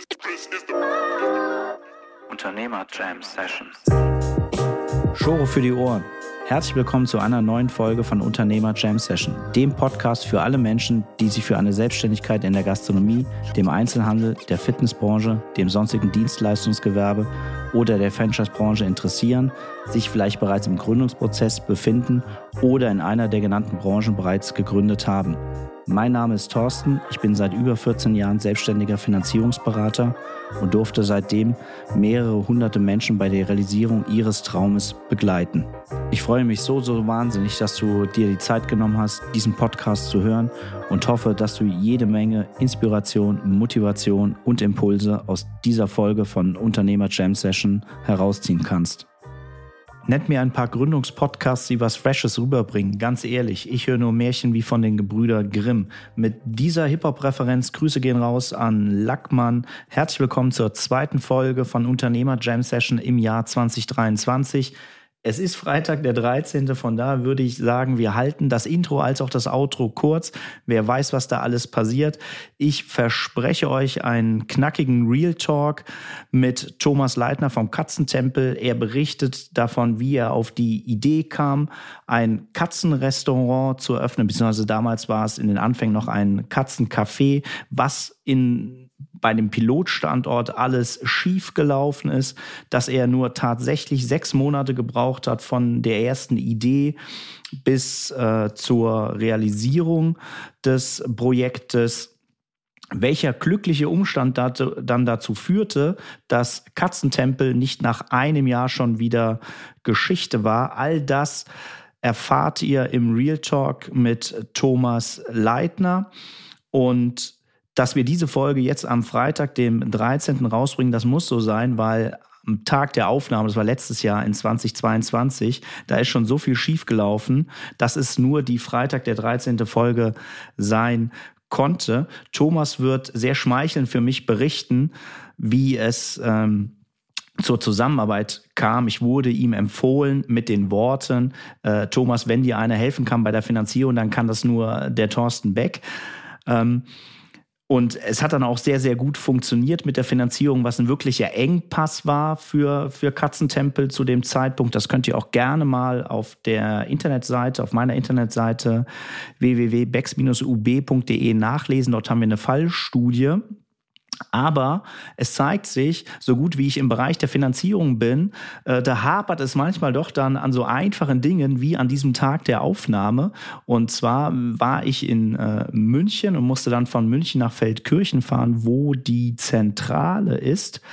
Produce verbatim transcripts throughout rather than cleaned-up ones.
Unternehmer Jam Sessions. Schore für die Ohren. Herzlich willkommen zu einer neuen Folge von Unternehmer Jam Session, dem Podcast für alle Menschen, die sich für eine Selbstständigkeit in der Gastronomie, dem Einzelhandel, der Fitnessbranche, dem sonstigen Dienstleistungsgewerbe oder der Franchise-Branche interessieren, sich vielleicht bereits im Gründungsprozess befinden oder in einer der genannten Branchen bereits gegründet haben. Mein Name ist Thorsten, ich bin seit über vierzehn Jahren selbstständiger Finanzierungsberater und durfte seitdem mehrere hunderte Menschen bei der Realisierung ihres Traumes begleiten. Ich freue mich so, so wahnsinnig, dass du dir die Zeit genommen hast, diesen Podcast zu hören und hoffe, dass du jede Menge Inspiration, Motivation und Impulse aus dieser Folge von Unternehmer Jam Session herausziehen kannst. Nennt mir ein paar Gründungspodcasts, die was Freshes rüberbringen. Ganz ehrlich, ich höre nur Märchen wie von den Gebrüder Grimm. Mit dieser Hip-Hop-Referenz, Grüße gehen raus an Lackmann. Herzlich willkommen zur zweiten Folge von Unternehmer Jam Session im Jahr zwanzig dreiundzwanzig. Es ist Freitag, der dreizehnte Von da würde ich sagen, wir halten das Intro als auch das Outro kurz. Wer weiß, was da alles passiert. Ich verspreche euch einen knackigen Real Talk mit Thomas Leitner vom Katzentempel. Er berichtet davon, wie er auf die Idee kam, ein Katzenrestaurant zu eröffnen, beziehungsweise damals war es in den Anfängen noch ein Katzencafé, was in bei dem Pilotstandort alles schief gelaufen ist, dass er nur tatsächlich sechs Monate gebraucht hat von der ersten Idee bis äh, zur Realisierung des Projektes. Welcher glückliche Umstand dazu, dann dazu führte, dass Katzentempel nicht nach einem Jahr schon wieder Geschichte war, all das erfahrt ihr im Real Talk mit Thomas Leitner. Und dass wir diese Folge jetzt am Freitag, dem dreizehnten rausbringen, das muss so sein, weil am Tag der Aufnahme, das war letztes Jahr in zwanzig zweiundzwanzig, da ist schon so viel schiefgelaufen, dass es nur die Freitag der dreizehnte Folge sein konnte. Thomas wird sehr schmeichelnd für mich berichten, wie es ähm, zur Zusammenarbeit kam. Ich wurde ihm empfohlen mit den Worten, äh, Thomas, wenn dir einer helfen kann bei der Finanzierung, dann kann das nur der Thorsten Beck. Ähm, Und es hat dann auch sehr, sehr gut funktioniert mit der Finanzierung, was ein wirklicher Engpass war für, für Katzentempel zu dem Zeitpunkt. Das könnt ihr auch gerne mal auf der Internetseite, auf meiner Internetseite w w w punkt bex Bindestrich u b punkt d e nachlesen. Dort haben wir eine Fallstudie. Aber es zeigt sich, so gut wie ich im Bereich der Finanzierung bin, äh, da hapert es manchmal doch dann an so einfachen Dingen wie an diesem Tag der Aufnahme. Und zwar war ich in äh, München und musste dann von München nach Feldkirchen fahren, wo die Zentrale ist.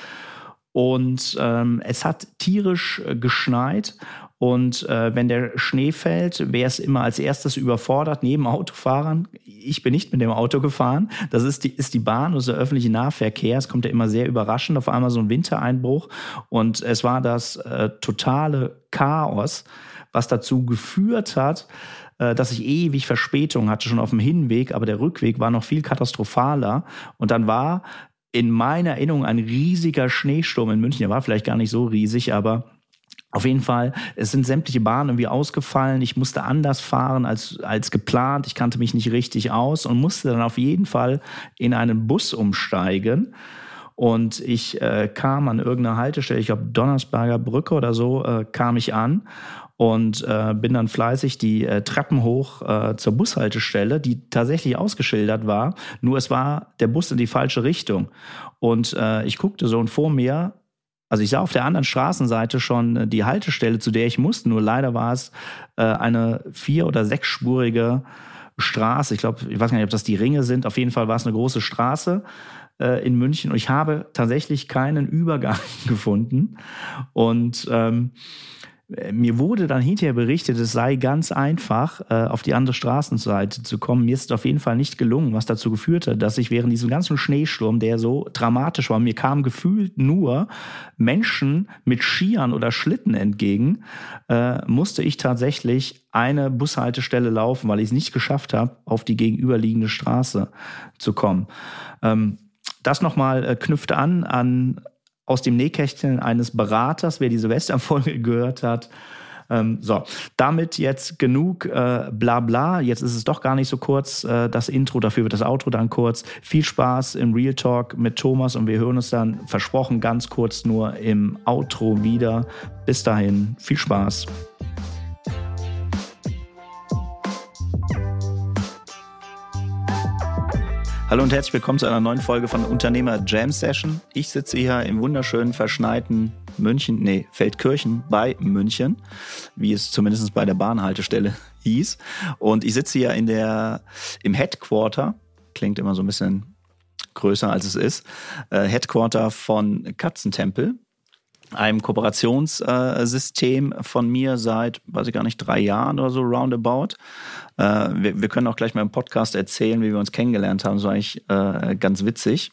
Und ähm, es hat tierisch äh, geschneit. Und äh, wenn der Schnee fällt, wäre es immer als erstes überfordert neben Autofahrern. Ich bin nicht mit dem Auto gefahren. Das ist die, ist die Bahn, das ist der öffentliche Nahverkehr. Es kommt ja immer sehr überraschend, auf einmal so ein Wintereinbruch. Und es war das äh, totale Chaos, was dazu geführt hat, äh, dass ich ewig Verspätung hatte, schon auf dem Hinweg. Aber der Rückweg war noch viel katastrophaler. Und dann war in meiner Erinnerung ein riesiger Schneesturm in München. Der war vielleicht gar nicht so riesig, aber auf jeden Fall, es sind sämtliche Bahnen irgendwie ausgefallen. Ich musste anders fahren als, als geplant. Ich kannte mich nicht richtig aus und musste dann auf jeden Fall in einen Bus umsteigen. Und ich äh, kam an irgendeiner Haltestelle, ich glaube Donnersberger Brücke oder so, äh, kam ich an und äh, bin dann fleißig die äh, Treppen hoch äh, zur Bushaltestelle, die tatsächlich ausgeschildert war. Nur es war der Bus in die falsche Richtung. Und äh, ich guckte so und vor mir, also ich sah auf der anderen Straßenseite schon die Haltestelle, zu der ich musste. Nur leider war es äh, eine vier- oder sechsspurige Straße. Ich glaube, ich weiß gar nicht, ob das die Ringe sind. Auf jeden Fall war es eine große Straße äh, in München. Und ich habe tatsächlich keinen Übergang gefunden. Und ähm, mir wurde dann hinterher berichtet, es sei ganz einfach, äh, auf die andere Straßenseite zu kommen. Mir ist es auf jeden Fall nicht gelungen, was dazu geführt hat, dass ich während diesem ganzen Schneesturm, der so dramatisch war, mir kamen gefühlt nur Menschen mit Skiern oder Schlitten entgegen, äh, musste ich tatsächlich eine Bushaltestelle laufen, weil ich es nicht geschafft habe, auf die gegenüberliegende Straße zu kommen. Ähm, das nochmal äh, knüpft an an aus dem Nähkästchen eines Beraters, wer die Silvesterfolge gehört hat, Ähm, so, damit jetzt genug äh, Blabla. Jetzt ist es doch gar nicht so kurz, äh, das Intro. Dafür wird das Outro dann kurz. Viel Spaß im Real Talk mit Thomas und wir hören uns dann, versprochen, ganz kurz nur im Outro wieder. Bis dahin, viel Spaß. Hallo und herzlich willkommen zu einer neuen Folge von Unternehmer Jam Session. Ich sitze hier im wunderschönen, verschneiten München, nee, Feldkirchen bei München, wie es zumindest bei der Bahnhaltestelle hieß. Und ich sitze hier in der, im Headquarter, klingt immer so ein bisschen größer als es ist, äh, Headquarter von Katzentempel, einem Kooperationssystem äh, von mir seit, weiß ich gar nicht, drei Jahren oder so, roundabout. Äh, wir, wir können auch gleich mal im Podcast erzählen, wie wir uns kennengelernt haben. Das war eigentlich äh, ganz witzig.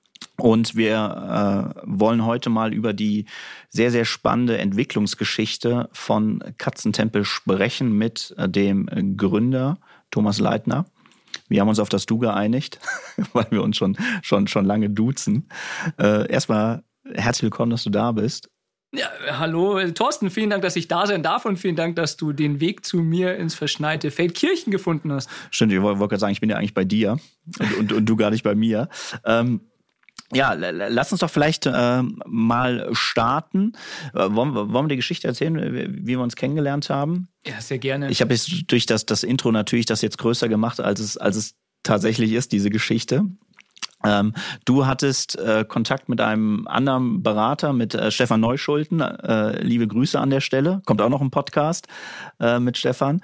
Und wir äh, wollen heute mal über die sehr, sehr spannende Entwicklungsgeschichte von Katzentempel sprechen mit äh, dem Gründer Thomas Leitner. Wir haben uns auf das Du geeinigt, weil wir uns schon, schon, schon lange duzen. Äh, erstmal herzlich willkommen, dass du da bist. Ja, hallo Thorsten, vielen Dank, dass ich da sein darf und vielen Dank, dass du den Weg zu mir ins verschneite Feldkirchen gefunden hast. Stimmt, ich wollte gerade sagen, ich bin ja eigentlich bei dir und, und, und du gar nicht bei mir. Ähm, ja, lass uns doch vielleicht äh, mal starten. Äh, wollen, wir, wollen wir die Geschichte erzählen, wie, wie wir uns kennengelernt haben? Ja, sehr gerne. Ich habe jetzt durch das, das Intro natürlich das jetzt größer gemacht, als es, als es tatsächlich ist, diese Geschichte. Ähm, du hattest äh, Kontakt mit einem anderen Berater, mit äh, Stefan Neuschulten. Äh, liebe Grüße an der Stelle. Kommt auch noch ein Podcast äh, mit Stefan.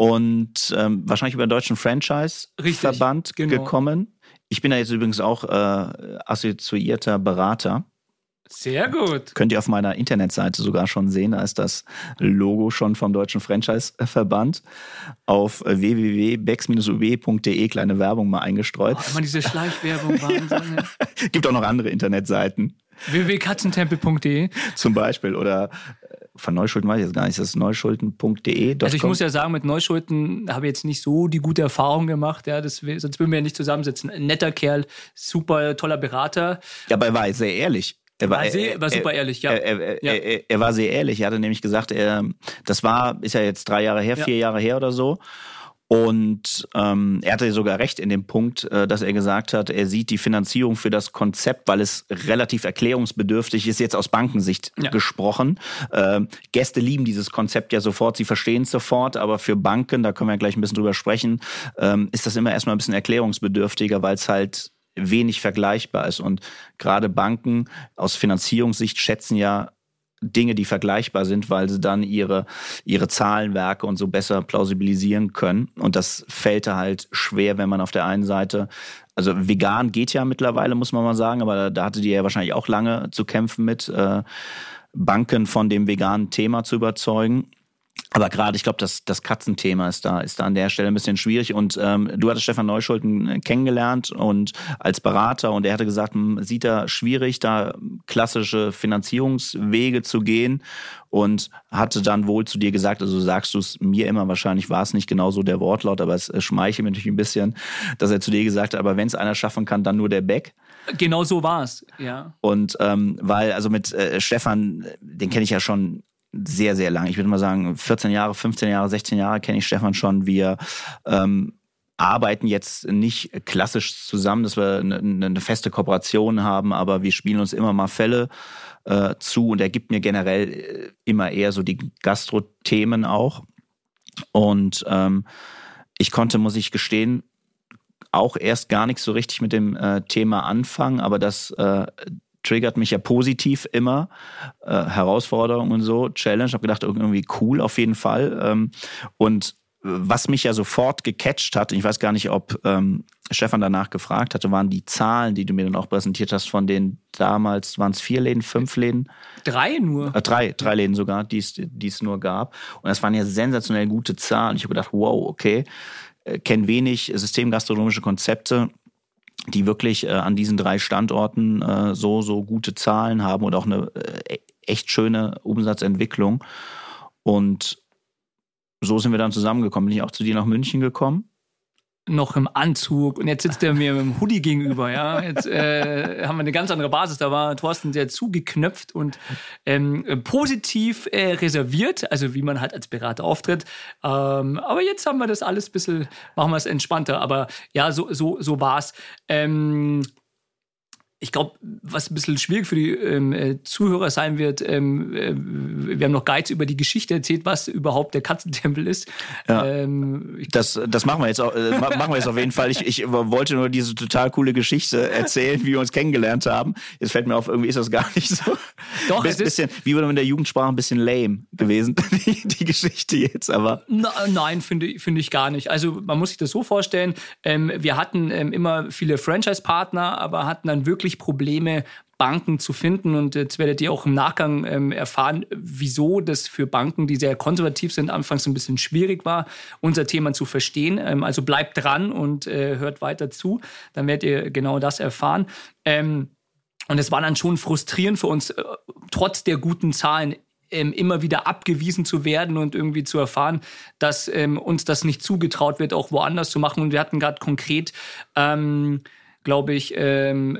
Und ähm, wahrscheinlich über den Deutschen Franchise-Verband genau. gekommen. Ich bin da jetzt übrigens auch äh, assoziierter Berater. Sehr gut. Könnt ihr auf meiner Internetseite sogar schon sehen. Da ist das Logo schon vom Deutschen Franchise-Verband auf w w w punkt bex Bindestrich u b punkt d e, kleine Werbung mal eingestreut. Oh, immer diese Schleichwerbung, Wahnsinn. Gibt auch noch andere Internetseiten. w w w punkt katzentempel punkt d e zum Beispiel. Oder von Neuschulten weiß ich jetzt gar nicht, das ist neuschulten punkt d e. Also ich muss ja sagen, mit Neuschulten habe ich jetzt nicht so die gute Erfahrung gemacht. Ja, das, sonst würden wir ja nicht zusammensitzen. Ein netter Kerl, super toller Berater. Ja, aber er war sehr ehrlich. Er war, er, sehr, war super er, ehrlich, ja. Er, er, ja. Er, er war sehr ehrlich. Er hatte nämlich gesagt, er, das war, ist ja jetzt drei Jahre her, ja. vier Jahre her oder so. Und ähm, er hatte sogar recht in dem Punkt, äh, dass er gesagt hat, er sieht die Finanzierung für das Konzept, weil es relativ erklärungsbedürftig ist, jetzt aus Bankensicht ja. gesprochen. Äh, Gäste lieben dieses Konzept ja sofort, sie verstehen es sofort, aber für Banken, da können wir gleich ein bisschen drüber sprechen, ähm, ist das immer erstmal ein bisschen erklärungsbedürftiger, weil es halt wenig vergleichbar ist. Und gerade Banken aus Finanzierungssicht schätzen ja Dinge, die vergleichbar sind, weil sie dann ihre, ihre Zahlenwerke und so besser plausibilisieren können. Und das fällt da halt schwer, wenn man auf der einen Seite, also vegan geht ja mittlerweile, muss man mal sagen, aber da, da hatte die ja wahrscheinlich auch lange zu kämpfen mit, äh, Banken von dem veganen Thema zu überzeugen. Aber gerade, ich glaube, das, das Katzenthema ist da, ist da an der Stelle ein bisschen schwierig. Und ähm, du hattest Stefan Neuschulten kennengelernt und als Berater und er hatte gesagt, man sieht da schwierig, da klassische Finanzierungswege zu gehen und hatte dann wohl zu dir gesagt, also sagst du es mir immer, wahrscheinlich war es nicht genau so der Wortlaut, aber es schmeichelt mir natürlich ein bisschen, dass er zu dir gesagt hat, aber wenn es einer schaffen kann, dann nur der Beck. Genau so war es, ja. Und ähm, weil, also mit äh, Stefan, den kenne ich ja schon sehr, sehr lang. Ich würde mal sagen, vierzehn Jahre, fünfzehn Jahre, sechzehn Jahre kenne ich Stefan schon. Wir ähm, arbeiten jetzt nicht klassisch zusammen, dass wir eine, eine feste Kooperation haben, aber wir spielen uns immer mal Fälle äh, zu und er gibt mir generell immer eher so die Gastro-Themen auch. Und ähm, ich konnte, muss ich gestehen, auch erst gar nicht so richtig mit dem äh, Thema anfangen, aber das äh, triggert mich ja positiv immer, äh, Herausforderungen und so, Challenge. Ich habe gedacht, irgendwie cool auf jeden Fall. Ähm, und was mich ja sofort gecatcht hat, ich weiß gar nicht, ob ähm, Stefan danach gefragt hatte, waren die Zahlen, die du mir dann auch präsentiert hast von den damals, waren es vier Läden, fünf Läden? Drei nur. Äh, drei, drei Läden sogar, die es nur gab. Und das waren ja sensationell gute Zahlen. Ich habe gedacht, wow, okay, äh, kenne wenig systemgastronomische Konzepte, die wirklich äh, an diesen drei Standorten äh, so, so gute Zahlen haben und auch eine äh, echt schöne Umsatzentwicklung. Und so sind wir dann zusammengekommen. Bin ich auch zu dir nach München gekommen? noch im Anzug und jetzt sitzt er mir mit dem Hoodie gegenüber. Ja, jetzt äh, haben wir eine ganz andere Basis. Da war Thorsten sehr zugeknöpft und ähm, positiv äh, reserviert, also wie man halt als Berater auftritt. Ähm, aber jetzt haben wir das alles ein bisschen, machen wir es entspannter. Aber ja, so, so, so war es. Ähm, Ich glaube, was ein bisschen schwierig für die ähm, äh, Zuhörer sein wird, ähm, äh, wir haben noch Geiz über die Geschichte erzählt, was überhaupt der Katzentempel ist. Ja. Ähm, ich, Das, das machen wir jetzt auch, äh, machen wir jetzt auf jeden Fall. Ich, ich wollte nur diese total coole Geschichte erzählen, wie wir uns kennengelernt haben. Jetzt fällt mir auf, irgendwie ist das gar nicht so. Doch, Biss, es ist, bisschen, wie würde man in der Jugendsprache, ein bisschen lame gewesen, die, die Geschichte jetzt, aber. Na, nein, finde finde ich gar nicht. Also man muss sich das so vorstellen, ähm, wir hatten ähm, immer viele Franchise-Partner, aber hatten dann wirklich Probleme, Banken zu finden. Und jetzt werdet ihr auch im Nachgang ähm, erfahren, wieso das für Banken, die sehr konservativ sind, anfangs ein bisschen schwierig war, unser Thema zu verstehen. Ähm, also bleibt dran und äh, hört weiter zu. Dann werdet ihr genau das erfahren. Ähm, und es war dann schon frustrierend für uns, äh, trotz der guten Zahlen ähm, immer wieder abgewiesen zu werden und irgendwie zu erfahren, dass ähm, uns das nicht zugetraut wird, auch woanders zu machen. Und wir hatten gerade konkret ähm, glaube ich, ähm,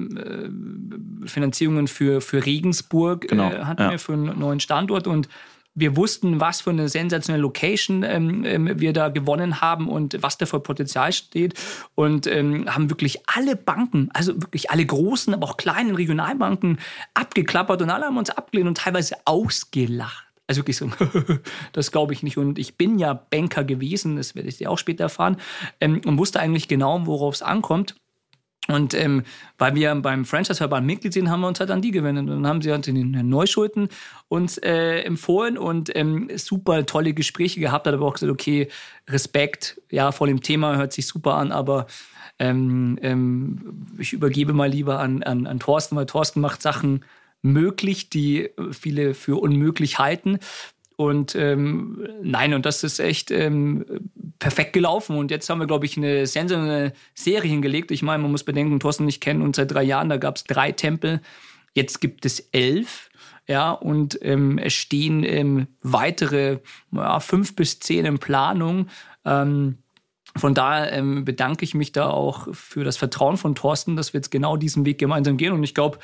ähm, Finanzierungen für, für Regensburg genau, äh, hatten ja. wir für einen neuen Standort und wir wussten, was für eine sensationelle Location ähm, ähm, wir da gewonnen haben und was da für Potenzial steht und ähm, haben wirklich alle Banken, also wirklich alle großen, aber auch kleinen Regionalbanken abgeklappert und alle haben uns abgelehnt und teilweise ausgelacht. Also wirklich so, das glaube ich nicht. Und ich bin ja Banker gewesen, das werde ich dir auch später erfahren, ähm, und wusste eigentlich genau, worauf es ankommt. Und ähm, weil wir beim Franchise-Verband Mitglied sind, haben wir uns halt an die gewendet. Und dann haben sie halt den Herrn Neuschulten uns äh, empfohlen und ähm, super tolle Gespräche gehabt. Hat aber auch gesagt, okay, Respekt, ja, vor dem Thema, hört sich super an, aber ähm, ähm, ich übergebe mal lieber an, an, an Thorsten, weil Thorsten macht Sachen möglich, die viele für unmöglich halten. Und ähm, nein, und das ist echt ähm, perfekt gelaufen. Und jetzt haben wir, glaube ich, eine sensationelle Serie hingelegt. Ich meine, man muss bedenken, Thorsten und ich kennen uns seit drei Jahren, da gab es drei Tempel. Jetzt gibt es elf. Ja, und ähm, es stehen ähm, weitere ja, fünf bis zehn in Planung. Ähm, Von daher ähm, bedanke ich mich da auch für das Vertrauen von Thorsten, dass wir jetzt genau diesen Weg gemeinsam gehen. Und ich glaube,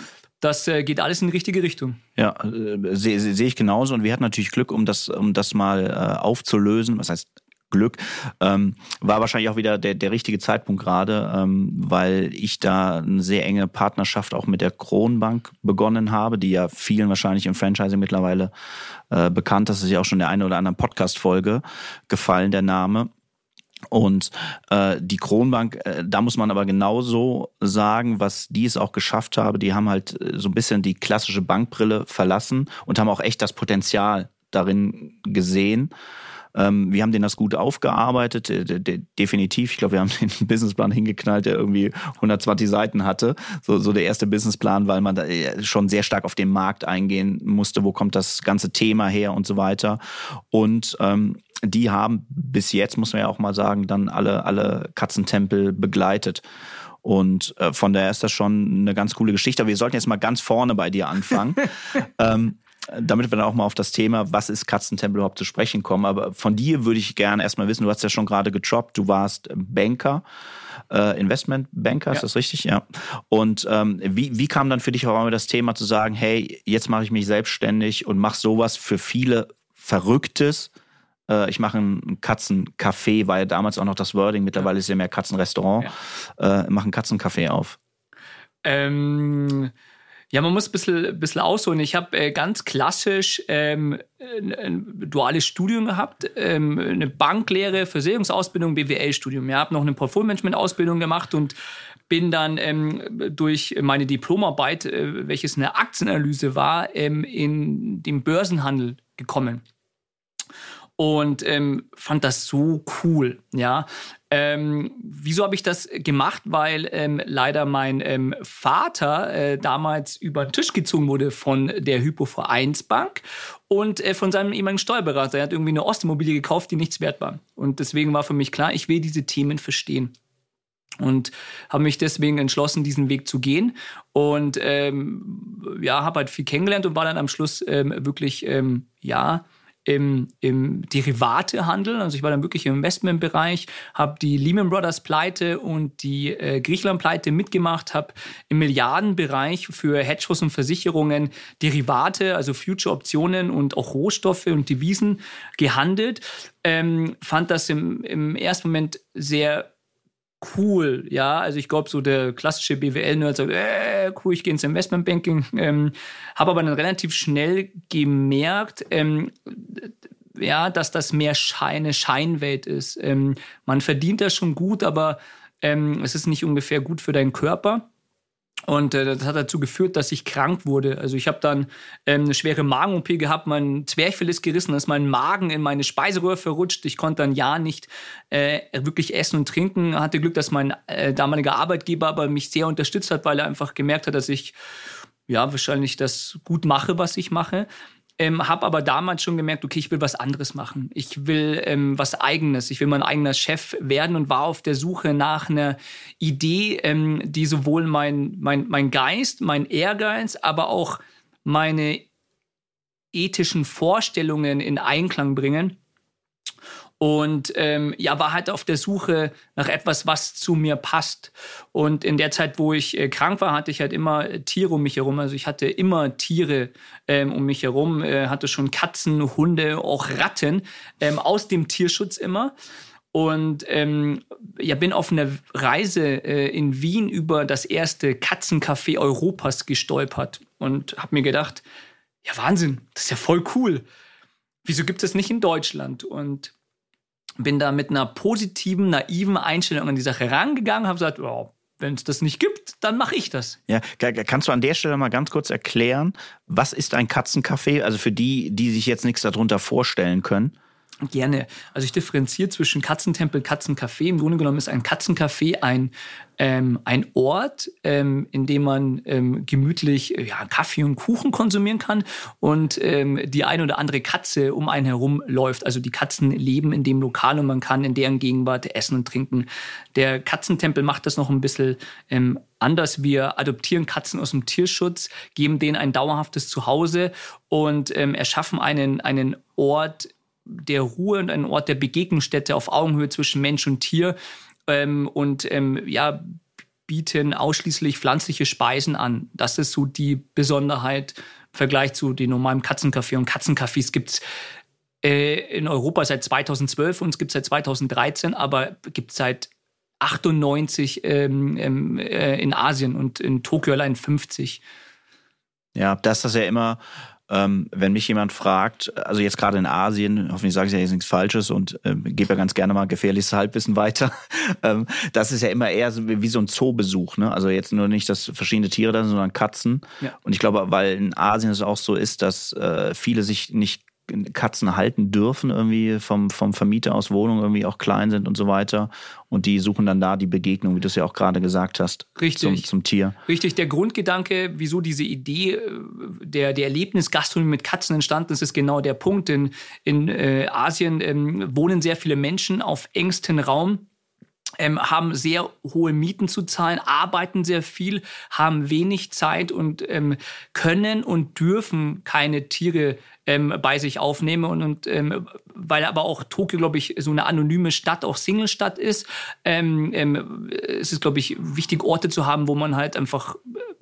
das äh, geht alles in die richtige Richtung. Ja, äh, sehe seh ich genauso. Und wir hatten natürlich Glück, um das, um das mal äh, aufzulösen. Was heißt Glück? Ähm, war wahrscheinlich auch wieder der, der richtige Zeitpunkt gerade, ähm, weil ich da eine sehr enge Partnerschaft auch mit der Kronbank begonnen habe, die ja vielen wahrscheinlich im Franchising mittlerweile äh, bekannt. Das ist ja auch schon der eine oder anderen Podcast-Folge gefallen, der Name. Und äh, die Kronbank, äh, da muss man aber genauso sagen, was die es auch geschafft haben, die haben halt so ein bisschen die klassische Bankbrille verlassen und haben auch echt das Potenzial darin gesehen. Ähm, wir haben denen das gut aufgearbeitet, de- de- definitiv. Ich glaube, wir haben den Businessplan hingeknallt, der irgendwie hundertzwanzig Seiten hatte. So, so der erste Businessplan, weil man da schon sehr stark auf den Markt eingehen musste. Wo kommt das ganze Thema her und so weiter. Und ähm, die haben bis jetzt, muss man ja auch mal sagen, dann alle, alle Katzentempel begleitet. Und äh, von daher ist das schon eine ganz coole Geschichte. Aber wir sollten jetzt mal ganz vorne bei dir anfangen. ähm, damit wir dann auch mal auf das Thema, was ist Katzentempel, überhaupt zu sprechen kommen. Aber von dir würde ich gerne erstmal wissen, du hast ja schon gerade getroppt, du warst Banker, äh, Investmentbanker, ja. Ist das richtig? Ja. Und ähm, wie, wie kam dann für dich auch einmal das Thema zu sagen, hey, jetzt mache ich mich selbstständig und mache sowas für viele Verrücktes. Äh, ich mache ein Katzencafé, war ja damals auch noch das Wording, mittlerweile ist ja mehr Katzenrestaurant, ja. äh, mache ein Katzencafé auf. Ähm... Ja, man muss ein bisschen, bisschen ausholen. Ich habe äh, ganz klassisch ähm, ein, ein duales Studium gehabt, ähm, eine Banklehre, Versicherungsausbildung, B W L-Studium. Ich habe noch eine Portfolio-Management-Ausbildung gemacht und bin dann ähm, durch meine Diplomarbeit, äh, welches eine Aktienanalyse war, ähm, in den Börsenhandel gekommen. Und ähm, fand das so cool, ja. Ähm, wieso habe ich das gemacht? Weil ähm, leider mein ähm, Vater äh, damals über den Tisch gezogen wurde von der Hypo-Vereinsbank und äh, von seinem ehemaligen Steuerberater. Er hat irgendwie eine Ostimmobilie gekauft, die nichts wert war. Und deswegen war für mich klar, ich will diese Themen verstehen. Und habe mich deswegen entschlossen, diesen Weg zu gehen. Und ähm, ja, habe halt viel kennengelernt und war dann am Schluss ähm, wirklich, ähm, ja, im, im Derivatehandel. Also ich war dann wirklich im Investmentbereich, habe die Lehman Brothers Pleite und die äh, Griechenland Pleite mitgemacht, habe im Milliardenbereich für Hedgefonds und Versicherungen Derivate, also Future-Optionen und auch Rohstoffe und Devisen gehandelt. Ähm, fand das im, im ersten Moment sehr cool, ja, also ich glaube, so der klassische B W L-Nerd sagt, äh, cool, ich gehe ins Investmentbanking, ähm, habe aber dann relativ schnell gemerkt, ähm, ja, dass das mehr eine Scheinwelt ist. Ähm, man verdient das schon gut, aber ähm, es ist nicht ungefähr gut für deinen Körper. Und äh, das hat dazu geführt, dass ich krank wurde. Also ich habe dann ähm, eine schwere Magen-O P gehabt, mein Zwerchfell ist gerissen, ist mein Magen in meine Speiseröhre verrutscht. Ich konnte dann ja nicht äh, wirklich essen und trinken. Hatte Glück, dass mein äh, damaliger Arbeitgeber aber mich sehr unterstützt hat, weil er einfach gemerkt hat, dass ich ja wahrscheinlich das gut mache, was ich mache. Ähm, habe aber damals schon gemerkt, okay, ich will was anderes machen. Ich will ähm, was Eigenes. Ich will mein eigener Chef werden und war auf der Suche nach einer Idee, ähm, die sowohl mein, mein, mein Geist, mein Ehrgeiz, aber auch meine ethischen Vorstellungen in Einklang bringen. Und ähm, ja, war halt auf der Suche nach etwas, was zu mir passt. Und in der Zeit, wo ich äh, krank war, hatte ich halt immer Tiere um mich herum. Also ich hatte immer Tiere ähm, um mich herum. Äh, hatte schon Katzen, Hunde, auch Ratten. Ähm, aus dem Tierschutz immer. Und ähm, ja, bin auf einer Reise äh, in Wien über das erste Katzencafé Europas gestolpert. Und habe mir gedacht, ja Wahnsinn, das ist ja voll cool. Wieso gibt es nicht in Deutschland? Und bin da mit einer positiven, naiven Einstellung an die Sache rangegangen, habe gesagt, oh, wenn es das nicht gibt, dann mache ich das. Ja, kannst du an der Stelle mal ganz kurz erklären, was ist ein Katzencafé? Also für die, die sich jetzt nichts darunter vorstellen können. Gerne. Also ich differenziere zwischen Katzentempel, Katzencafé. Im Grunde genommen ist ein Katzencafé ein, ähm, ein Ort, ähm, in dem man ähm, gemütlich äh, ja, Kaffee und Kuchen konsumieren kann und ähm, die eine oder andere Katze um einen herum läuft. Also die Katzen leben in dem Lokal und man kann in deren Gegenwart essen und trinken. Der Katzentempel macht das noch ein bisschen ähm, anders. Wir adoptieren Katzen aus dem Tierschutz, geben denen ein dauerhaftes Zuhause und ähm, erschaffen einen, einen Ort der Ruhe und ein Ort der Begegnungsstätte auf Augenhöhe zwischen Mensch und Tier ähm, und ähm, ja, bieten ausschließlich pflanzliche Speisen an. Das ist so die Besonderheit im Vergleich zu den normalen Katzencafés. Und Katzencafés gibt es äh, in Europa seit zweitausendzwölf und es gibt es seit zweitausenddreizehn, aber gibt es seit achtundneunzig ähm, äh, in Asien und in Tokio allein fünfzig. Ja, das ist das ja immer... Ähm, wenn mich jemand fragt, also jetzt gerade in Asien, hoffentlich sage ich ja jetzt nichts Falsches und ähm, gebe ja ganz gerne mal gefährliches Halbwissen weiter, ähm, das ist ja immer eher so wie so ein Zoobesuch, ne? Also jetzt nur nicht, dass verschiedene Tiere da sind, sondern Katzen. Ja. Und ich glaube, weil in Asien es auch so ist, dass äh, viele sich nicht Katzen halten dürfen, irgendwie vom, vom Vermieter aus Wohnungen irgendwie auch klein sind und so weiter. Und die suchen dann da die Begegnung, wie du es ja auch gerade gesagt hast, Richtig. Zum, zum Tier. Richtig, der Grundgedanke, wieso diese Idee der, der Erlebnisgastronomie mit Katzen entstanden ist, ist genau der Punkt. In, in äh, Asien ähm, wohnen sehr viele Menschen auf engstem Raum. Ähm, haben sehr hohe Mieten zu zahlen, arbeiten sehr viel, haben wenig Zeit und ähm, können und dürfen keine Tiere ähm, bei sich aufnehmen. Und, und ähm, weil aber auch Tokio, glaube ich, so eine anonyme Stadt, auch Single-Stadt ist, ähm, ähm, es ist, glaube ich, wichtig, Orte zu haben, wo man halt einfach,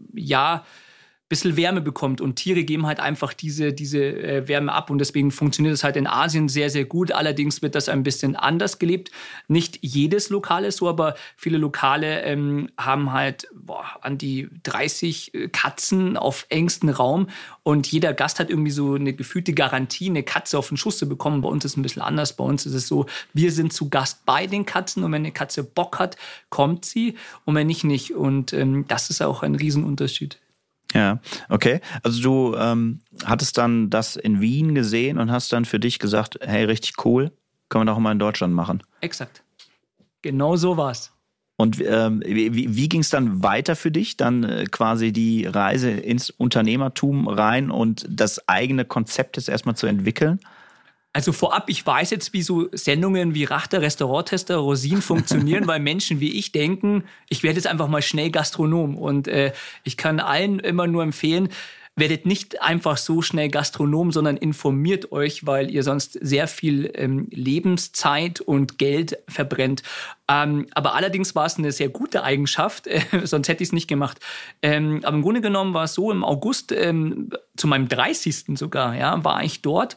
ja, bisschen Wärme bekommt und Tiere geben halt einfach diese, diese äh, Wärme ab und deswegen funktioniert es halt in Asien sehr, sehr gut. Allerdings wird das ein bisschen anders gelebt. Nicht jedes Lokal ist so, aber viele Lokale ähm, haben halt boah, an die dreißig Katzen auf engstem Raum und jeder Gast hat irgendwie so eine gefühlte Garantie, eine Katze auf den Schuss zu bekommen. Bei uns ist es ein bisschen anders. Bei uns ist es so, wir sind zu Gast bei den Katzen und wenn eine Katze Bock hat, kommt sie und wenn nicht, nicht. Und ähm, das ist auch ein Riesenunterschied. Ja, okay. Also du ähm, hattest dann das in Wien gesehen und hast dann für dich gesagt, hey, richtig cool, können wir doch mal in Deutschland machen. Exakt. Genau so war's. Und ähm, wie, wie ging es dann weiter für dich? Dann äh, quasi die Reise ins Unternehmertum rein und das eigene Konzept jetzt erstmal zu entwickeln? Also vorab, ich weiß jetzt, wie so Sendungen wie Rachter, Restauranttester, Rosin funktionieren, weil Menschen wie ich denken, ich werde jetzt einfach mal schnell Gastronom. Und äh, ich kann allen immer nur empfehlen, werdet nicht einfach so schnell Gastronom, sondern informiert euch, weil ihr sonst sehr viel ähm, Lebenszeit und Geld verbrennt. Ähm, aber allerdings war es eine sehr gute Eigenschaft, äh, sonst hätte ich es nicht gemacht. Ähm, aber im Grunde genommen war es so, im August, ähm, zu meinem dreißigsten sogar, ja, war ich dort.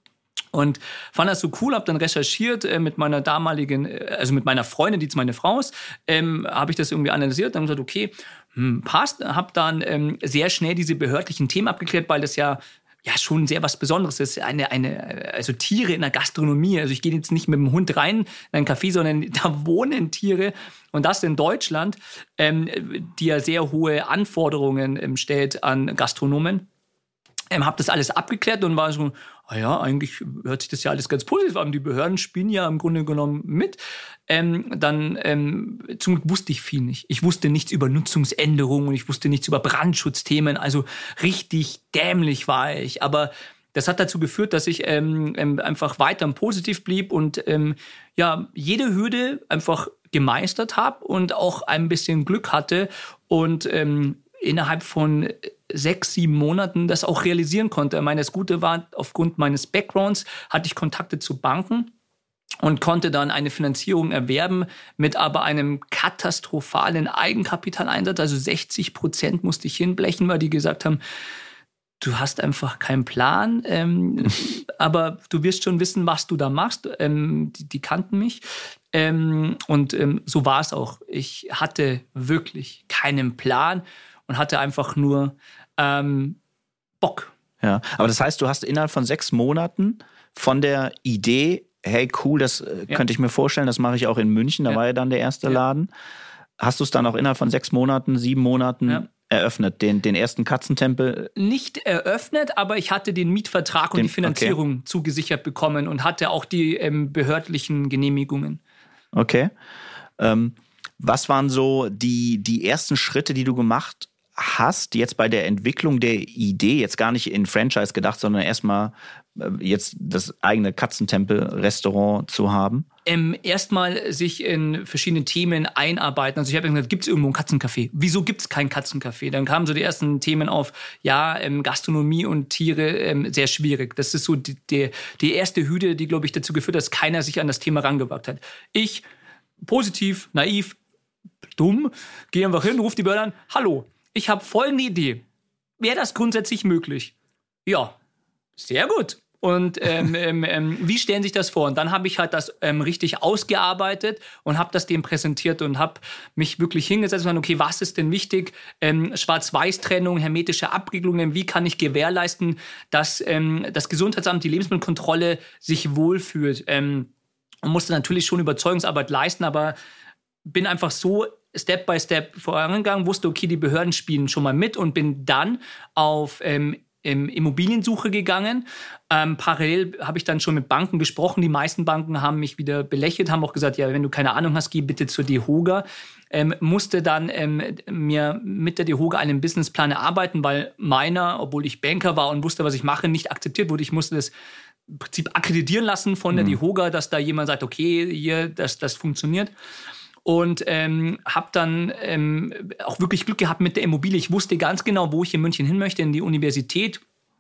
Und fand das so cool, habe dann recherchiert äh, mit meiner damaligen, äh, also mit meiner Freundin, die jetzt meine Frau ist, ähm, habe ich das irgendwie analysiert, dann gesagt, okay, hm, passt, habe dann ähm, sehr schnell diese behördlichen Themen abgeklärt, weil das ja ja schon sehr was Besonderes ist, eine eine also Tiere in der Gastronomie. Also ich gehe jetzt nicht mit dem Hund rein in ein Café, sondern da wohnen Tiere und das in Deutschland, ähm, die ja sehr hohe Anforderungen ähm, stellt an Gastronomen. Ähm, habe das alles abgeklärt und war so, ah ja, eigentlich hört sich das ja alles ganz positiv an. Die Behörden spielen ja im Grunde genommen mit. Ähm, dann ähm, zum Glück wusste ich viel nicht. Ich wusste nichts über Nutzungsänderungen und ich wusste nichts über Brandschutzthemen. Also richtig dämlich war ich. Aber das hat dazu geführt, dass ich ähm, ähm, einfach weiter positiv blieb und ähm, ja jede Hürde einfach gemeistert habe und auch ein bisschen Glück hatte und ähm, innerhalb von sechs, sieben Monaten das auch realisieren konnte. Ich meine, das Gute war, aufgrund meines Backgrounds hatte ich Kontakte zu Banken und konnte dann eine Finanzierung erwerben mit aber einem katastrophalen Eigenkapitaleinsatz. Also sechzig Prozent musste ich hinblechen, weil die gesagt haben, du hast einfach keinen Plan, ähm, aber du wirst schon wissen, was du da machst. Ähm, die, die kannten mich. Ähm, und ähm, so war es auch. Ich hatte wirklich keinen Plan und hatte einfach nur ähm, Bock. Ja, aber das heißt, du hast innerhalb von sechs Monaten von der Idee, hey cool, das äh, ja. könnte ich mir vorstellen, das mache ich auch in München, da ja. war ja dann der erste ja. Laden. Hast du es dann auch innerhalb von sechs Monaten, sieben Monaten ja. eröffnet, den, den ersten Katzentempel? Nicht eröffnet, aber ich hatte den Mietvertrag den, und die Finanzierung okay. zugesichert bekommen und hatte auch die ähm, behördlichen Genehmigungen. Okay. Ähm, was waren so die, die ersten Schritte, die du gemacht hast, jetzt bei der Entwicklung der Idee, jetzt gar nicht in Franchise gedacht, sondern erstmal äh, jetzt das eigene Katzentempel-Restaurant zu haben? Ähm, erstmal sich in verschiedene Themen einarbeiten. Also ich habe gesagt, gibt es irgendwo ein Katzencafé? Wieso gibt es kein Katzencafé? Dann kamen so die ersten Themen auf, ja, ähm, Gastronomie und Tiere, ähm, sehr schwierig. Das ist so die, die, die erste Hürde, die, glaube ich, dazu geführt hat, dass keiner sich an das Thema rangewagt hat. Ich, positiv, naiv, dumm, gehe einfach hin, rufe die Behörde an, hallo, ich habe folgende Idee. Wäre das grundsätzlich möglich? Ja, sehr gut. Und ähm, ähm, ähm, wie stellen sich das vor? Und dann habe ich halt das ähm, richtig ausgearbeitet und habe das dem präsentiert und habe mich wirklich hingesetzt und gesagt, okay, was ist denn wichtig? Ähm, Schwarz-Weiß-Trennung, hermetische Abriegelungen, wie kann ich gewährleisten, dass ähm, das Gesundheitsamt, die Lebensmittelkontrolle sich wohlfühlt? Ähm, und musste natürlich schon Überzeugungsarbeit leisten, aber bin einfach so Step by Step vorangegangen, wusste, okay, die Behörden spielen schon mal mit und bin dann auf ähm, Immobiliensuche gegangen. Ähm, parallel habe ich dann schon mit Banken gesprochen. Die meisten Banken haben mich wieder belächelt, haben auch gesagt, ja, wenn du keine Ahnung hast, geh bitte zur DEHOGA. Ähm, musste dann ähm, mir mit der DEHOGA einen Businessplan erarbeiten, weil meiner, obwohl ich Banker war und wusste, was ich mache, nicht akzeptiert wurde. Ich musste das im Prinzip akkreditieren lassen von der mhm. DEHOGA, dass da jemand sagt, okay, hier, das, das funktioniert. Und ähm, habe dann ähm, auch wirklich Glück gehabt mit der Immobilie. Ich wusste ganz genau, wo ich in München hin möchte, in die Universität.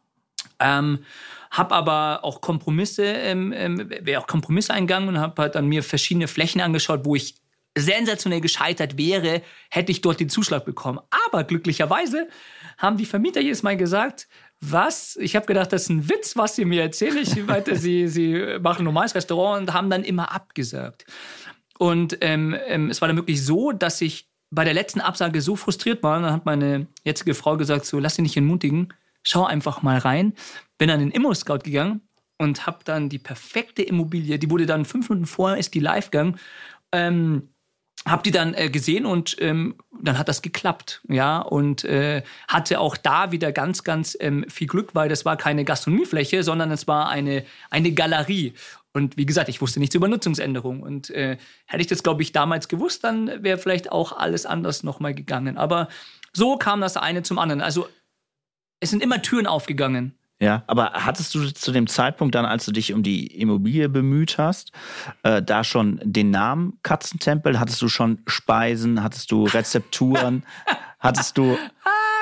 Ähm, habe aber auch Kompromisse, ähm, ähm, wäre auch Kompromisse eingegangen und habe halt dann mir verschiedene Flächen angeschaut, wo ich sensationell gescheitert wäre, hätte ich dort den Zuschlag bekommen. Aber glücklicherweise haben die Vermieter jedes Mal gesagt, was? Ich habe gedacht, das ist ein Witz, was sie mir erzählen. Ich weiter, sie, sie machen ein normales Restaurant und haben dann immer abgesagt. Und ähm, ähm, es war dann wirklich so, dass ich bei der letzten Absage so frustriert war. Dann hat meine jetzige Frau gesagt, so lass dich nicht entmutigen, schau einfach mal rein. Bin dann in den Immo-Scout gegangen und habe dann die perfekte Immobilie, die wurde dann fünf Minuten vorher, ist die live gegangen, ähm, habe die dann äh, gesehen und ähm, dann hat das geklappt, ja, und äh, hatte auch da wieder ganz, ganz ähm, viel Glück, weil das war keine Gastronomiefläche, sondern es war eine, eine Galerie. Und wie gesagt, ich wusste nichts über Nutzungsänderungen. Und äh, hätte ich das, glaube ich, damals gewusst, dann wäre vielleicht auch alles anders nochmal gegangen. Aber so kam das eine zum anderen. Also es sind immer Türen aufgegangen. Ja, aber hattest du zu dem Zeitpunkt dann, als du dich um die Immobilie bemüht hast, äh, da schon den Namen Katzentempel? Hattest du schon Speisen? Hattest du Rezepturen? hattest du... Ah,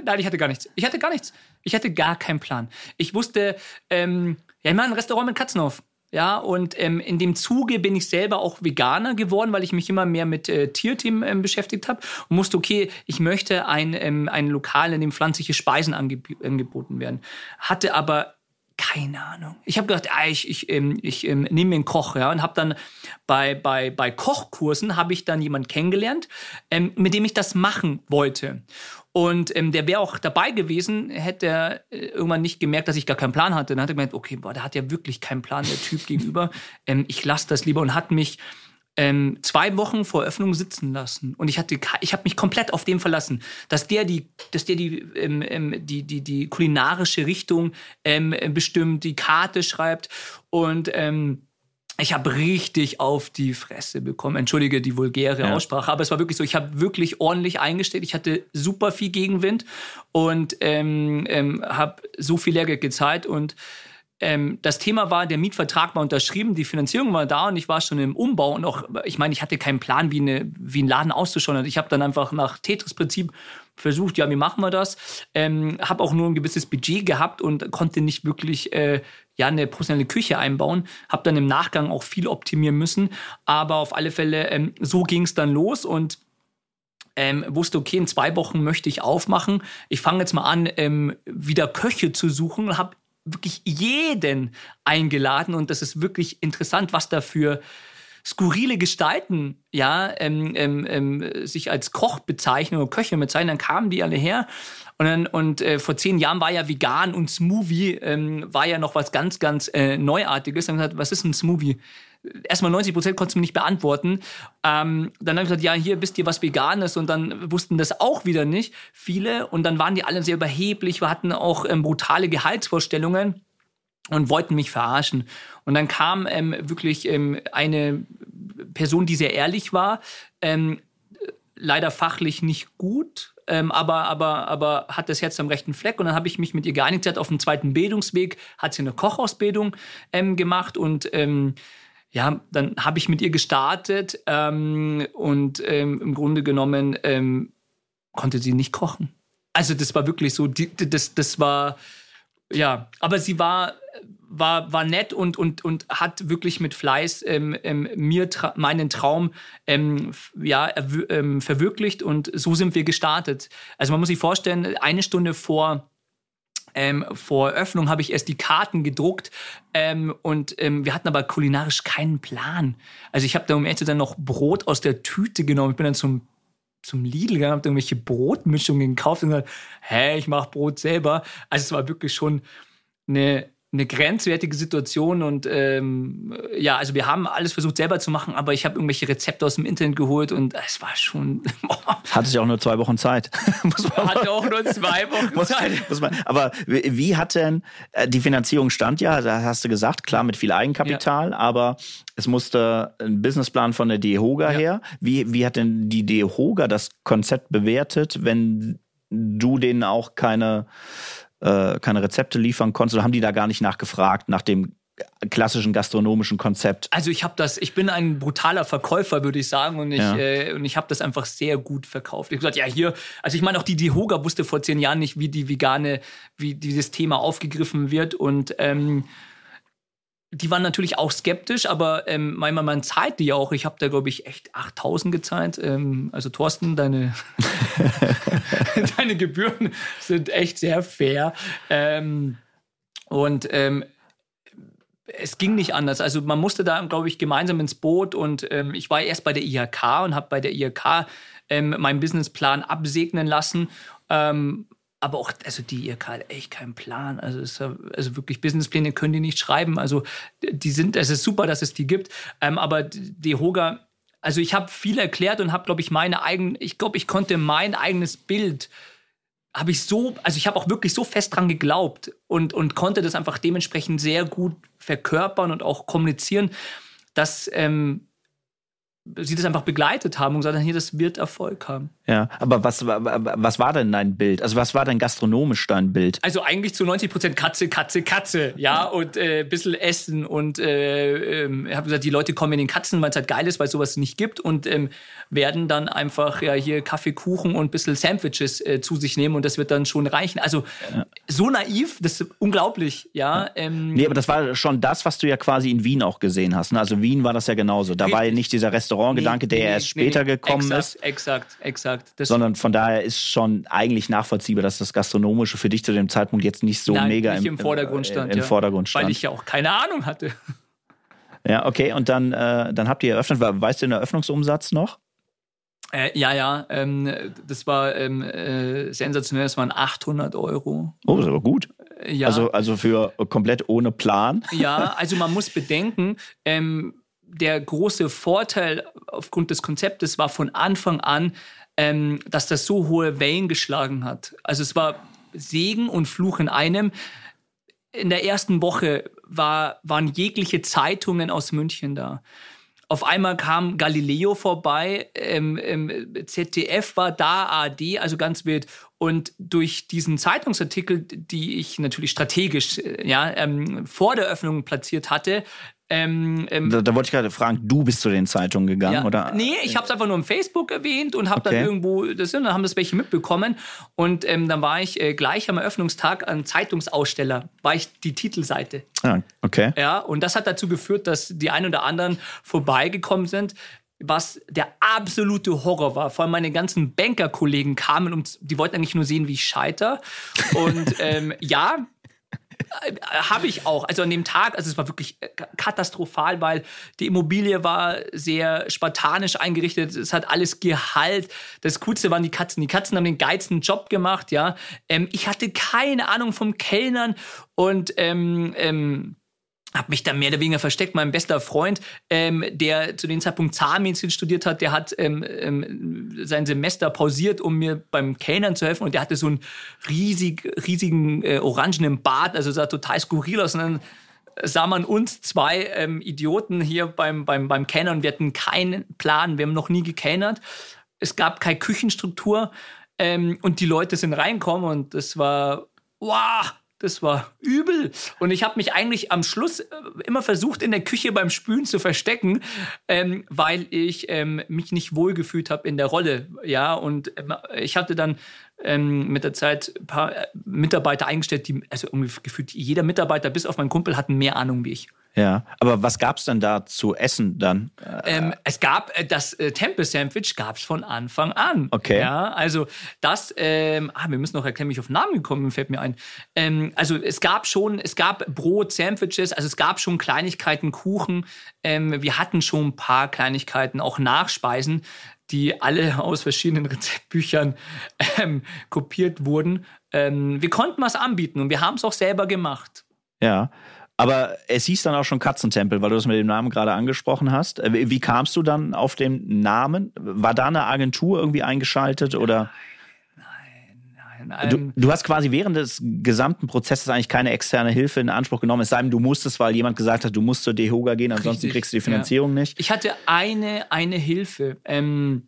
nein, ich hatte gar nichts. Ich hatte gar nichts. Ich hatte gar keinen Plan. Ich wusste, ähm, ja, ich mache ein Restaurant mit Katzen auf. Ja, und ähm, in dem Zuge bin ich selber auch Veganer geworden, weil ich mich immer mehr mit äh, Tierthemen ähm, beschäftigt habe und musste, okay, ich möchte ein, ähm, ein Lokal, in dem pflanzliche Speisen angeb- angeboten werden. Hatte aber keine Ahnung. Ich habe gedacht, ah, ich, ich, ähm, ich ähm, nehme mir einen Koch, ja, und habe dann bei, bei, bei Kochkursen habe ich dann jemanden kennengelernt, ähm, mit dem ich das machen wollte. Und ähm, der wäre auch dabei gewesen, hätte er äh, irgendwann nicht gemerkt, dass ich gar keinen Plan hatte. Dann hat er gemeint, okay, boah, der hat ja wirklich keinen Plan, der Typ gegenüber. Ähm, ich lasse das lieber und hat mich ähm, zwei Wochen vor Öffnung sitzen lassen. Und ich hatte, ich habe mich komplett auf den verlassen, dass der die, dass der die, ähm, ähm, die, die, die kulinarische Richtung ähm, bestimmt, die Karte schreibt und ähm, ich habe richtig auf die Fresse bekommen. Entschuldige die vulgäre ja. Aussprache, aber es war wirklich so, ich habe wirklich ordentlich eingestellt. Ich hatte super viel Gegenwind und ähm, ähm, habe so viel Lehrgeld gezahlt. Und ähm, das Thema war, der Mietvertrag war unterschrieben, die Finanzierung war da und ich war schon im Umbau. Und auch, ich meine, ich hatte keinen Plan, wie, eine, wie ein Laden auszuschauen hat. Ich habe dann einfach nach Tetris-Prinzip versucht, ja, wie machen wir das? Ähm, habe auch nur ein gewisses Budget gehabt und konnte nicht wirklich äh, ja, eine professionelle Küche einbauen. Habe dann im Nachgang auch viel optimieren müssen. Aber auf alle Fälle, ähm, so ging es dann los und ähm, wusste, okay, in zwei Wochen möchte ich aufmachen. Ich fange jetzt mal an, ähm, wieder Köche zu suchen und habe wirklich jeden eingeladen. Und das ist wirklich interessant, was da für skurrile Gestalten ja, ähm, ähm, ähm, sich als Koch bezeichnen oder Köche bezeichnen, dann kamen die alle her. Und, dann, und äh, vor zehn Jahren war ja vegan und Smoothie ähm, war ja noch was ganz, ganz äh, Neuartiges. Dann haben wir gesagt, was ist ein Smoothie? Erstmal neunzig Prozent konntest du mir nicht beantworten. Ähm, dann habe ich gesagt, ja, hier wisst ihr was Veganes. Und dann wussten das auch wieder nicht viele. Und dann waren die alle sehr überheblich. Wir hatten auch ähm, brutale Gehaltsvorstellungen und wollten mich verarschen. Und dann kam ähm, wirklich ähm, eine Person, die sehr ehrlich war, ähm, leider fachlich nicht gut, ähm, aber, aber, aber hat das Herz am rechten Fleck. Und dann habe ich mich mit ihr geeinigt, sie hat auf dem zweiten Bildungsweg, hat sie eine Kochausbildung ähm, gemacht und ähm, ja, dann habe ich mit ihr gestartet ähm, und ähm, im Grunde genommen ähm, konnte sie nicht kochen. Also das war wirklich so, die, das, das war... Ja, aber sie war, war, war nett und, und, und hat wirklich mit Fleiß ähm, ähm, mir tra- meinen Traum ähm, ja, erw- ähm, verwirklicht und so sind wir gestartet. Also man muss sich vorstellen, eine Stunde vor, ähm, vor Öffnung habe ich erst die Karten gedruckt ähm, und ähm, wir hatten aber kulinarisch keinen Plan. Also ich habe da um ehrlich zu sein noch Brot aus der Tüte genommen. Ich bin dann zum zum Lidl gegangen, habe irgendwelche Brotmischungen gekauft und gesagt, hä, ich mache Brot selber. Also es war wirklich schon eine, eine grenzwertige Situation und ähm, ja, also wir haben alles versucht selber zu machen, aber ich habe irgendwelche Rezepte aus dem Internet geholt und es war schon... Hatte ich auch nur zwei Wochen Zeit. muss man Hatte auch nur zwei Wochen muss, Zeit. Muss man, aber wie hat denn, die Finanzierung stand ja, da hast du gesagt, klar mit viel Eigenkapital, ja. aber es musste ein Businessplan von der DEHOGA ja. her. Wie, wie hat denn die DEHOGA das Konzept bewertet, wenn du denen auch keine, äh, keine Rezepte liefern konntest? Oder haben die da gar nicht nachgefragt, nach dem klassischen gastronomischen Konzept? Also ich habe das, ich bin ein brutaler Verkäufer, würde ich sagen, und ich, ja. äh, und ich habe das einfach sehr gut verkauft. Ich habe gesagt, ja hier, also ich meine auch die DEHOGA wusste vor zehn Jahren nicht, wie die vegane, wie dieses Thema aufgegriffen wird und ähm, die waren natürlich auch skeptisch, aber ähm, manchmal man zahlt die ja auch. Ich habe da, glaube ich, echt achttausend gezahlt. Ähm, also Thorsten, deine, deine Gebühren sind echt sehr fair. Ähm, und ähm, es ging nicht anders. Also man musste da, glaube ich, gemeinsam ins Boot. Und ähm, ich war erst bei der I H K und habe bei der I H K ähm, meinen Businessplan absegnen lassen. Ähm, Aber auch, also die I H K hat echt keinen Plan. Also, ist, also wirklich Businesspläne können die nicht schreiben. Also die sind, es ist super, dass es die gibt. Ähm, aber die DEHOGA, also ich habe viel erklärt und habe, glaube ich, meine eigenen, ich glaube, ich konnte mein eigenes Bild, habe ich so, also ich habe auch wirklich so fest dran geglaubt und, und konnte das einfach dementsprechend sehr gut verkörpern und auch kommunizieren, dass ähm, sie das einfach begleitet haben und gesagt haben, hier, das wird Erfolg haben. Ja, aber was, was war denn dein Bild? Also was war denn gastronomisch dein Bild? Also eigentlich zu neunzig Prozent Katze, Katze, Katze, ja, und äh, ein bisschen Essen und äh, ähm, ich habe gesagt, die Leute kommen in den Katzen, weil es halt geil ist, weil es sowas nicht gibt und ähm, werden dann einfach ja hier Kaffee, Kuchen und ein bisschen Sandwiches äh, zu sich nehmen und das wird dann schon reichen. Also ja. so naiv, das ist unglaublich, ja. Ähm, nee, aber das war schon das, was du ja quasi in Wien auch gesehen hast. Ne? Also Wien war das ja genauso. Da richtig. War ja nicht dieser Restaurantgedanke, nee, der nee, erst später nee, gekommen exakt, ist. Exakt, exakt. Das sondern von daher ist schon eigentlich nachvollziehbar, dass das Gastronomische für dich zu dem Zeitpunkt jetzt nicht so Nein, mega nicht im, im Vordergrund stand. Äh, im ja. Vordergrund stand. Weil ich ja auch keine Ahnung hatte. Ja, okay. Und dann, äh, dann habt ihr eröffnet. Weißt du den Eröffnungsumsatz noch? Äh, ja, ja. Ähm, das war ähm, äh, sensationell. Das waren achthundert Euro. Oh, das ist aber gut. Ja. Also, also für komplett ohne Plan. Ja, also man muss bedenken, ähm, der große Vorteil aufgrund des Konzeptes war von Anfang an, ähm, dass das so hohe Wellen geschlagen hat. Also es war Segen und Fluch in einem. In der ersten Woche war, waren jegliche Zeitungen aus München da. Auf einmal kam Galileo vorbei, ähm, ähm, Z D F war da, A R D, also ganz wild. Und durch diesen Zeitungsartikel, die ich natürlich strategisch ja, ähm, vor der Öffnung platziert hatte, Ähm, ähm, da, da wollte ich gerade fragen, du bist zu den Zeitungen gegangen, ja, oder? Nee, ich habe es einfach nur im Facebook erwähnt und habe okay. dann irgendwo, das, dann haben das welche mitbekommen. Und ähm, dann war ich äh, gleich am Eröffnungstag an Zeitungsaussteller, war ich die Titelseite. Ah, okay. Ja, und das hat dazu geführt, dass die ein oder anderen vorbeigekommen sind, was der absolute Horror war. Vor allem meine ganzen Bankerkollegen kamen und die wollten eigentlich nur sehen, wie ich scheiter. Und ähm, ja, habe ich auch. Also an dem Tag, also es war wirklich katastrophal, weil die Immobilie war sehr spartanisch eingerichtet. Es hat alles Gehalt. Das Coolste waren die Katzen. Die Katzen haben den geilsten Job gemacht, ja. Ähm, ich hatte keine Ahnung vom Kellnern und ähm, ähm, habe mich da mehr oder weniger versteckt. Mein bester Freund, ähm, der zu dem Zeitpunkt Zahnmedizin studiert hat, der hat ähm, ähm, sein Semester pausiert, um mir beim Kellnern zu helfen. Und der hatte so einen riesig, riesigen äh, orangenen Bart, also sah total skurril aus. Und dann sah man uns zwei ähm, Idioten hier beim, beim, beim Kellnern. Wir hatten keinen Plan, wir haben noch nie gekellnert. Es gab keine Küchenstruktur. Ähm, und die Leute sind reingekommen und das war, wow, das war übel. Und ich habe mich eigentlich am Schluss immer versucht, in der Küche beim Spülen zu verstecken, ähm, weil ich ähm, mich nicht wohlgefühlt habe in der Rolle. Ja, und ähm, ich hatte dann ähm, mit der Zeit ein paar Mitarbeiter eingestellt, die, also irgendwie gefühlt jeder Mitarbeiter, bis auf meinen Kumpel, hatten mehr Ahnung wie ich. Ja, aber was gab's denn da zu essen dann? Ähm, es gab äh, das äh, Tempel-Sandwich gab's von Anfang an. Okay. Ja, also das, ähm, ah, wir müssen noch erklären, wie ich auf den Namen gekommen bin, fällt mir ein. Ähm, also es gab schon, es gab Brot, Sandwiches, also es gab schon Kleinigkeiten, Kuchen. Ähm, wir hatten schon ein paar Kleinigkeiten, auch Nachspeisen, die alle aus verschiedenen Rezeptbüchern ähm, kopiert wurden. Ähm, wir konnten was anbieten und wir haben es auch selber gemacht. Ja. Aber es hieß dann auch schon Katzentempel, weil du das mit dem Namen gerade angesprochen hast. Wie kamst du dann auf den Namen? War da eine Agentur irgendwie eingeschaltet oder? Nein, nein, nein. Du, du hast quasi während des gesamten Prozesses eigentlich keine externe Hilfe in Anspruch genommen. Es sei denn, du musstest, weil jemand gesagt hat, du musst zur DEHOGA gehen, ansonsten Richtig, kriegst du die Finanzierung ja. nicht. Ich hatte eine, eine Hilfe. Ähm,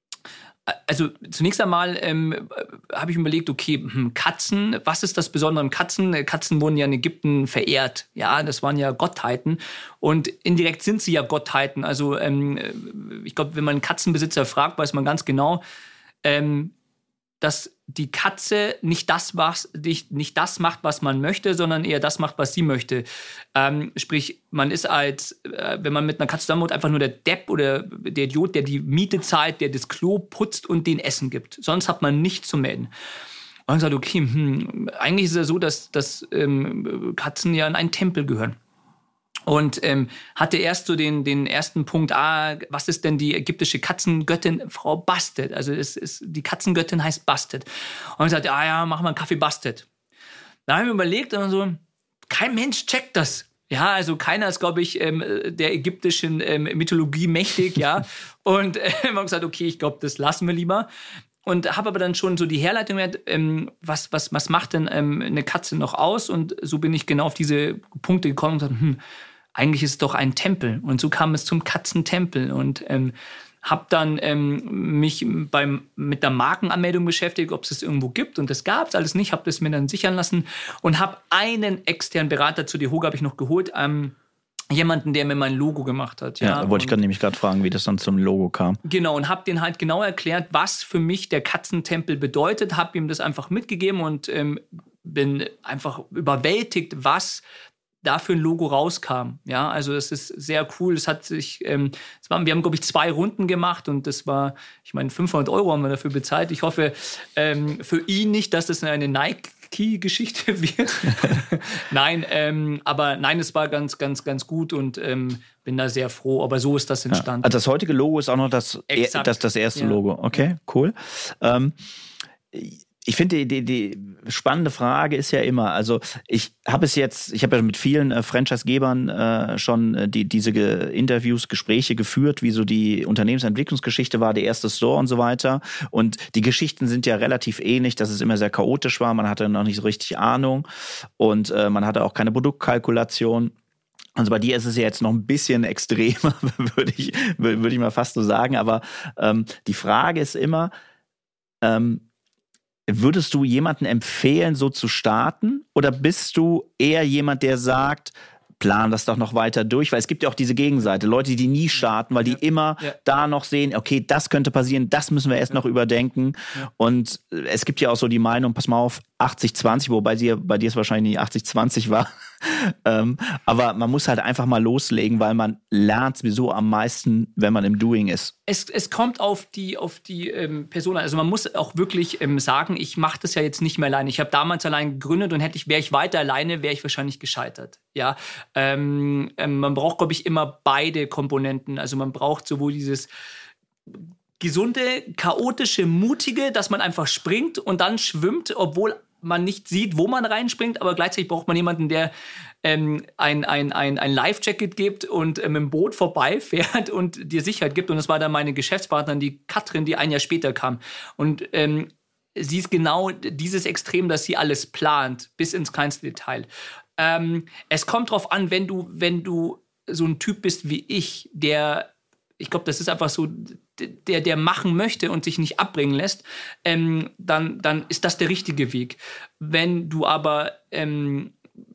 Also zunächst einmal ähm, habe ich überlegt, okay, Katzen, was ist das Besondere an Katzen? Katzen wurden ja in Ägypten verehrt, ja, das waren ja Gottheiten und indirekt sind sie ja Gottheiten. Also ähm, ich glaube, wenn man einen Katzenbesitzer fragt, weiß man ganz genau, ähm, dass die Katze nicht das, was, nicht das macht, was man möchte, sondern eher das macht, was sie möchte. Ähm, sprich, man ist als, äh, wenn man mit einer Katze zusammen wohnt, einfach nur der Depp oder der Idiot, der die Miete zahlt, der das Klo putzt und den Essen gibt. Sonst hat man nichts zu melden. Und ich sagte, okay, hm, eigentlich ist es ja so, dass, dass ähm, Katzen ja in einen Tempel gehören. Und ähm, hatte erst so den, den ersten Punkt, ah, was ist denn die ägyptische Katzengöttin? Frau Bastet. Also es ist, die Katzengöttin heißt Bastet. Und ich sagte, ah ja, machen wir einen Kaffee Bastet. Da haben wir überlegt und so, kein Mensch checkt das. Ja, also keiner ist, glaube ich, ähm, der ägyptischen ähm, Mythologie mächtig, ja. Und äh, wir haben gesagt, okay, ich glaube, das lassen wir lieber. Und habe aber dann schon so die Herleitung gehabt, ähm, was, was, was macht denn ähm, eine Katze noch aus? Und so bin ich genau auf diese Punkte gekommen und gesagt, hm, eigentlich ist es doch ein Tempel. Und so kam es zum Katzentempel. Und ähm, habe dann ähm, mich beim, mit der Markenanmeldung beschäftigt, ob es das irgendwo gibt. Und das gab es alles nicht. Habe das mir dann sichern lassen und habe einen externen Berater zu DEHOGA habe ich noch geholt. Ähm, jemanden, der mir mein Logo gemacht hat. Ja, ja. da wollte ich gerade nämlich gerade fragen, wie das dann zum Logo kam. Genau, und habe den halt genau erklärt, was für mich der Katzentempel bedeutet. Habe ihm das einfach mitgegeben und ähm, bin einfach überwältigt, was da für ein Logo rauskam. Ja, also das ist sehr cool. Das hat sich, ähm, das war, wir haben, glaube ich, zwei Runden gemacht und das war, ich meine, fünfhundert Euro haben wir dafür bezahlt. Ich hoffe ähm, für ihn nicht, dass das eine Nike-Geschichte wird. Nein, ähm, aber nein, es war ganz, ganz, ganz gut und ähm, bin da sehr froh. Aber so ist das entstanden. Ja, also das heutige Logo ist auch noch das, Exakt. das, das erste Ja. Logo. Okay, cool. Ähm, Ich finde, die, die, die spannende Frage ist ja immer, also ich habe es jetzt, ich habe ja mit vielen äh, Franchise-Gebern äh, schon äh, die, diese Ge- Interviews, Gespräche geführt, wie so die Unternehmensentwicklungsgeschichte war, der erste Store und so weiter. Und die Geschichten sind ja relativ ähnlich, dass es immer sehr chaotisch war, man hatte noch nicht so richtig Ahnung und äh, man hatte auch keine Produktkalkulation. Also bei dir ist es ja jetzt noch ein bisschen extremer, würde ich, würde ich mal fast so sagen. Aber ähm, die Frage ist immer, ähm, würdest du jemanden empfehlen, so zu starten? Oder bist du eher jemand, der sagt, plan das doch noch weiter durch? Weil es gibt ja auch diese Gegenseite, Leute, die nie starten, weil die Ja. immer Ja. da noch sehen, okay, das könnte passieren, das müssen wir erst Ja. noch überdenken. Ja. Und es gibt ja auch so die Meinung, pass mal auf, achtzig zwanzig, wobei sie, bei dir es wahrscheinlich nicht achtzig zwanzig war. ähm, aber man muss halt einfach mal loslegen, weil man lernt sowieso am meisten, wenn man im Doing ist. Es, es kommt auf die, auf die ähm, Person an. Also man muss auch wirklich ähm, sagen, ich mache das ja jetzt nicht mehr alleine. Ich habe damals allein gegründet und hätte ich, wäre ich weiter alleine, wäre ich wahrscheinlich gescheitert. Ja, ähm, ähm, man braucht, glaube ich, immer beide Komponenten. Also man braucht sowohl dieses gesunde, chaotische, mutige, dass man einfach springt und dann schwimmt, obwohl man nicht sieht, wo man reinspringt, aber gleichzeitig braucht man jemanden, der ähm, ein, ein, ein, ein Life-Jacket gibt und äh, mit dem Boot vorbeifährt und dir Sicherheit gibt. Und das war dann meine Geschäftspartnerin, die Katrin, die ein Jahr später kam. Und ähm, sie ist genau dieses Extrem, dass sie alles plant, bis ins kleinste Detail. Ähm, es kommt drauf an, wenn du, wenn du so ein Typ bist wie ich, der, ich glaube, das ist einfach so, der, der machen möchte und sich nicht abbringen lässt, ähm, dann, dann ist das der richtige Weg. Wenn du aber ähm,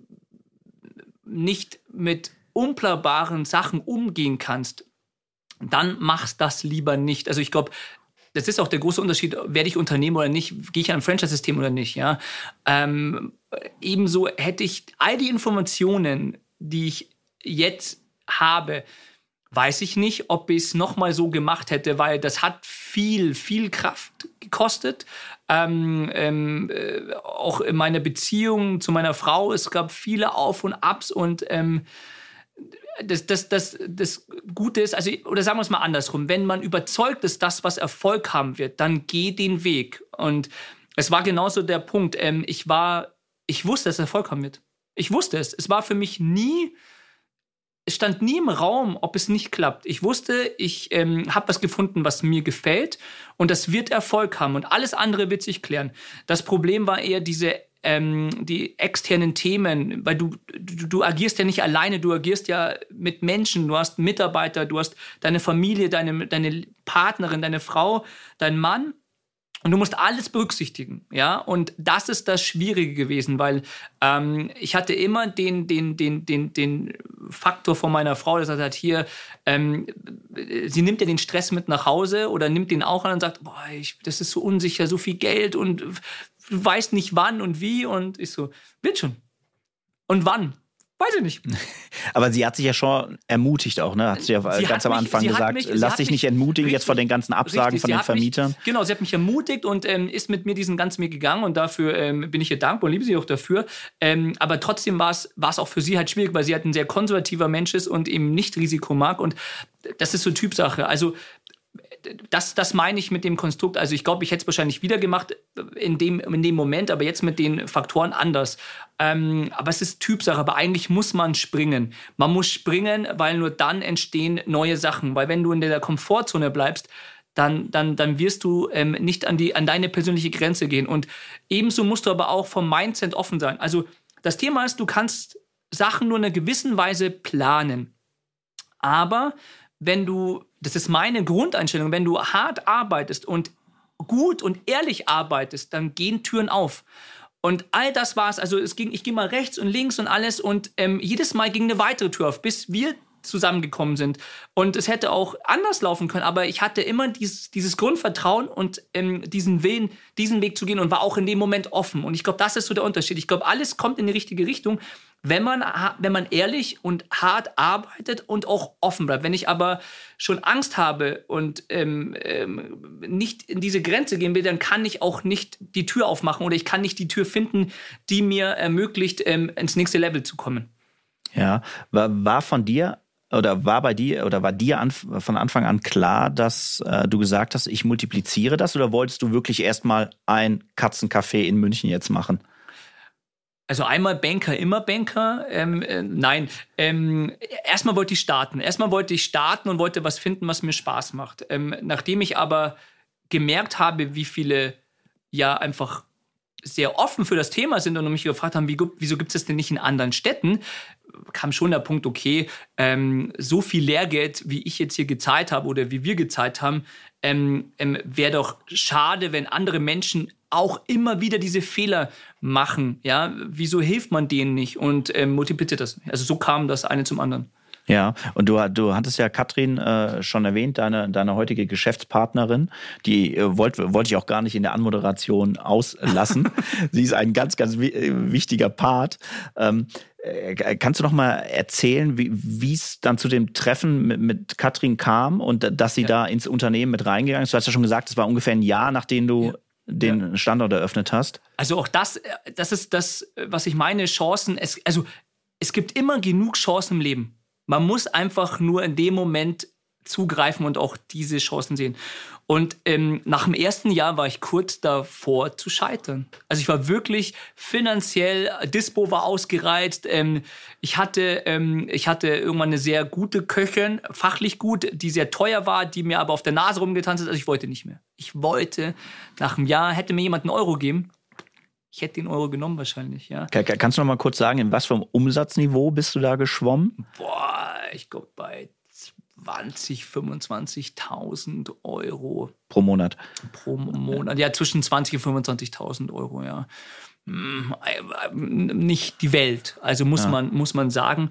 nicht mit unplanbaren Sachen umgehen kannst, dann machst das lieber nicht. Also ich glaube, das ist auch der große Unterschied, werde ich Unternehmer oder nicht, gehe ich an ein Franchise-System oder nicht. Ja? Ähm, ebenso hätte ich all die Informationen, die ich jetzt habe, weiß ich nicht, ob ich es nochmal so gemacht hätte, weil das hat viel, viel Kraft gekostet. Ähm, ähm, äh, auch in meiner Beziehung zu meiner Frau, es gab viele Auf und Abs und ähm, das, das, das, das Gute ist, also, oder sagen wir es mal andersrum, wenn man überzeugt ist, dass was Erfolg haben wird, dann geh den Weg. Und es war genauso der Punkt, ähm, ich war, ich wusste, dass es Erfolg haben wird. Ich wusste es. Es war für mich nie, es stand nie im Raum, ob es nicht klappt. Ich wusste, ich ähm, habe was gefunden, was mir gefällt und das wird Erfolg haben und alles andere wird sich klären. Das Problem war eher diese ähm, die externen Themen, weil du, du, du agierst ja nicht alleine, du agierst ja mit Menschen, du hast Mitarbeiter, du hast deine Familie, deine, deine Partnerin, deine Frau, dein Mann. Und du musst alles berücksichtigen, ja. Und das ist das Schwierige gewesen, weil ähm, ich hatte immer den, den, den, den, den Faktor von meiner Frau, dass er sagt, hier, ähm, sie nimmt ja den Stress mit nach Hause oder nimmt den auch an und sagt, boah, ich, das ist so unsicher, so viel Geld und du weißt nicht wann und wie. Und ich so, wird schon. Und wann? Weiß ich nicht. Aber sie hat sich ja schon ermutigt auch, ne? Hat sie ja Sie ganz hat am mich- Anfang sie hat gesagt, mich- sie lass hat dich mich- nicht entmutigen jetzt richtig, vor den ganzen Absagen richtig, von sie den hat Vermietern. Mich, genau, sie hat mich ermutigt und ähm, ist mit mir diesen ganzen Weg gegangen und dafür ähm, bin ich ihr dankbar und liebe sie auch dafür. Ähm, aber trotzdem war es war es auch für sie halt schwierig, weil sie halt ein sehr konservativer Mensch ist und eben nicht Risiko mag und das ist so Typsache. Also Das, das meine ich mit dem Konstrukt. Also ich glaube, ich hätte es wahrscheinlich wieder gemacht in dem, in dem Moment, aber jetzt mit den Faktoren anders. Ähm, aber es ist Typsache. Aber eigentlich muss man springen. Man muss springen, weil nur dann entstehen neue Sachen. Weil wenn du in der Komfortzone bleibst, dann, dann, dann wirst du ähm, nicht an, die, an deine persönliche Grenze gehen. Und ebenso musst du aber auch vom Mindset offen sein. Also das Thema ist, du kannst Sachen nur in einer gewissen Weise planen. Aber wenn du, das ist meine Grundeinstellung, wenn du hart arbeitest und gut und ehrlich arbeitest, dann gehen Türen auf. Und all das war es, also es ging, ich ging mal rechts und links und alles und ähm, jedes Mal ging eine weitere Tür auf, bis wir zusammengekommen sind. Und es hätte auch anders laufen können, aber ich hatte immer dieses, dieses Grundvertrauen und ähm, diesen Willen, diesen Weg zu gehen und war auch in dem Moment offen. Und ich glaube, das ist so der Unterschied. Ich glaube, alles kommt in die richtige Richtung, wenn man, wenn man ehrlich und hart arbeitet und auch offen bleibt. Wenn ich aber schon Angst habe und ähm, ähm, nicht in diese Grenze gehen will, dann kann ich auch nicht die Tür aufmachen oder ich kann nicht die Tür finden, die mir ermöglicht, ähm, ins nächste Level zu kommen. Ja, war, war von dir oder war bei dir oder war dir an, von Anfang an klar, dass äh, du gesagt hast, ich multipliziere das, oder wolltest du wirklich erstmal ein Katzencafé in München jetzt machen? Also einmal Banker, immer Banker. Ähm, äh, nein, ähm, erstmal wollte ich starten. Erstmal wollte ich starten und wollte was finden, was mir Spaß macht. Ähm, nachdem ich aber gemerkt habe, wie viele ja einfach sehr offen für das Thema sind und mich gefragt haben, wie, wieso gibt es das denn nicht in anderen Städten, kam schon der Punkt, okay, ähm, so viel Lehrgeld, wie ich jetzt hier gezahlt habe oder wie wir gezahlt haben, ähm, ähm, wäre doch schade, wenn andere Menschen auch immer wieder diese Fehler machen. Ja? Wieso hilft man denen nicht und ähm, multipliziert das nicht? Also so kam das eine zum anderen. Ja, und du, du hattest ja Katrin äh, schon erwähnt, deine, deine heutige Geschäftspartnerin, die äh, wollte wollt ich auch gar nicht in der Anmoderation auslassen. Sie ist ein ganz, ganz w- wichtiger Part. Ähm, äh, kannst du noch mal erzählen, wie es dann zu dem Treffen mit, mit Katrin kam und dass sie ja. da ins Unternehmen mit reingegangen ist? Du hast ja schon gesagt, es war ungefähr ein Jahr, nachdem du... Ja. den ja. Standort eröffnet hast? Also auch das, das ist das, was ich meine, Chancen. Es, also es gibt immer genug Chancen im Leben. Man muss einfach nur in dem Moment zugreifen und auch diese Chancen sehen. Und ähm, nach dem ersten Jahr war ich kurz davor zu scheitern. Also ich war wirklich finanziell, Dispo war ausgereizt. Ähm, ich hatte, ähm, ich hatte irgendwann eine sehr gute Köchin, fachlich gut, die sehr teuer war, die mir aber auf der Nase rumgetanzt hat. Also ich wollte nicht mehr. Ich wollte, nach einem Jahr, hätte mir jemand einen Euro gegeben. Ich hätte den Euro genommen wahrscheinlich, ja. Kannst du noch mal kurz sagen, in was für einem Umsatzniveau bist du da geschwommen? Boah, ich glaube bei zwanzig, fünfundzwanzigtausend Euro. Pro Monat? Pro Monat, ja, zwischen zwanzig und fünfundzwanzigtausend Euro, ja. Nicht die Welt, also muss, ja. man, muss man sagen.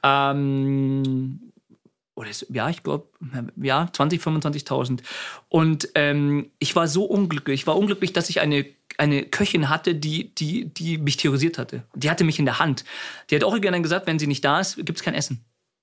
Ähm, oder ist, ja, ich glaube, ja, zwanzig, fünfundzwanzigtausend. Und ähm, ich war so unglücklich. Ich war unglücklich, dass ich eine, eine Köchin hatte, die, die, die mich terrorisiert hatte. Die hatte mich in der Hand. Die hat auch gerne gesagt, wenn sie nicht da ist, gibt es kein Essen.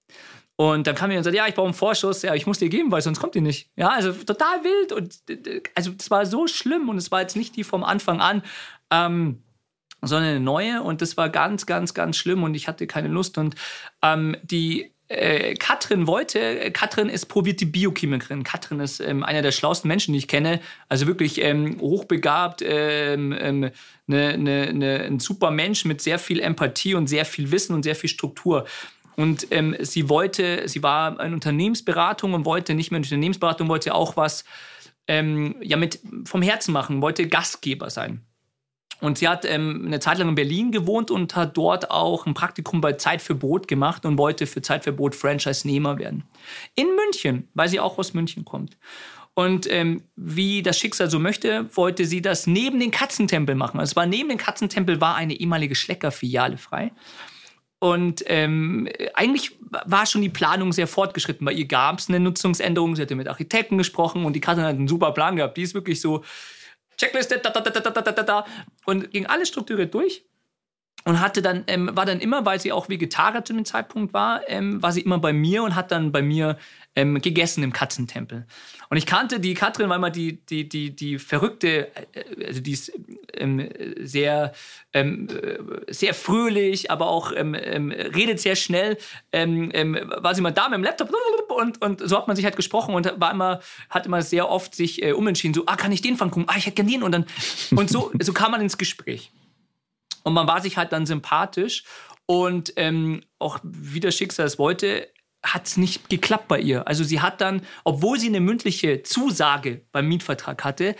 Und dann kam mir und sagte, ja, ich brauche einen Vorschuss. Ja, ich muss dir geben, weil sonst kommt die nicht. Ja, also total wild. Und also das war so schlimm. Und es war jetzt nicht die vom Anfang an, ähm, sondern eine neue. Und das war ganz, ganz, ganz schlimm. Und ich hatte keine Lust. Und ähm, die Äh, Katrin wollte, Katrin ist promovierte Biochemikerin. Katrin ist ähm, einer der schlauesten Menschen, die ich kenne. Also wirklich ähm, hochbegabt, ähm, ähm, ne, ne, ne, ein super Mensch mit sehr viel Empathie und sehr viel Wissen und sehr viel Struktur. Und ähm, sie wollte, sie war in Unternehmensberatung und wollte nicht mehr in Unternehmensberatung, wollte auch was ähm, ja, mit vom Herzen machen, wollte Gastgeber sein. Und sie hat ähm, eine Zeit lang in Berlin gewohnt und hat dort auch ein Praktikum bei Zeit für Brot gemacht und wollte für Zeit für Brot Franchise-Nehmer werden. In München, weil sie auch aus München kommt. Und ähm, wie das Schicksal so möchte, wollte sie das neben den Katzentempel machen. Also es war neben dem Katzentempel war eine ehemalige Schlecker-Filiale frei. Und ähm, eigentlich war schon die Planung sehr fortgeschritten. Bei ihr gab es eine Nutzungsänderung. Sie hatte mit Architekten gesprochen und die Katrin hat einen super Plan gehabt. Die ist wirklich so Checkliste, da, da, da, da, da, da, da, und ging alles strukturiert durch und hatte dann, ähm, war dann immer, weil sie auch Vegetarier zu dem Zeitpunkt war, ähm, war sie immer bei mir und hat dann bei mir ähm, gegessen im Katzentempel. Und ich kannte die Katrin, weil man die, die, die, die verrückte, äh, also die ist ähm, sehr, ähm, sehr fröhlich, aber auch ähm, ähm, redet sehr schnell, ähm, ähm, war sie mal da mit dem Laptop und, und so hat man sich halt gesprochen und war immer, hat immer sehr oft sich äh, umentschieden, so, ah, kann ich den Fang gucken? Ah, ich hätte gern den und dann, und so, so kam man ins Gespräch. Und man war sich halt dann sympathisch und ähm, auch wie das Schicksal es wollte, hat es nicht geklappt bei ihr. Also sie hat dann, obwohl sie eine mündliche Zusage beim Mietvertrag hatte,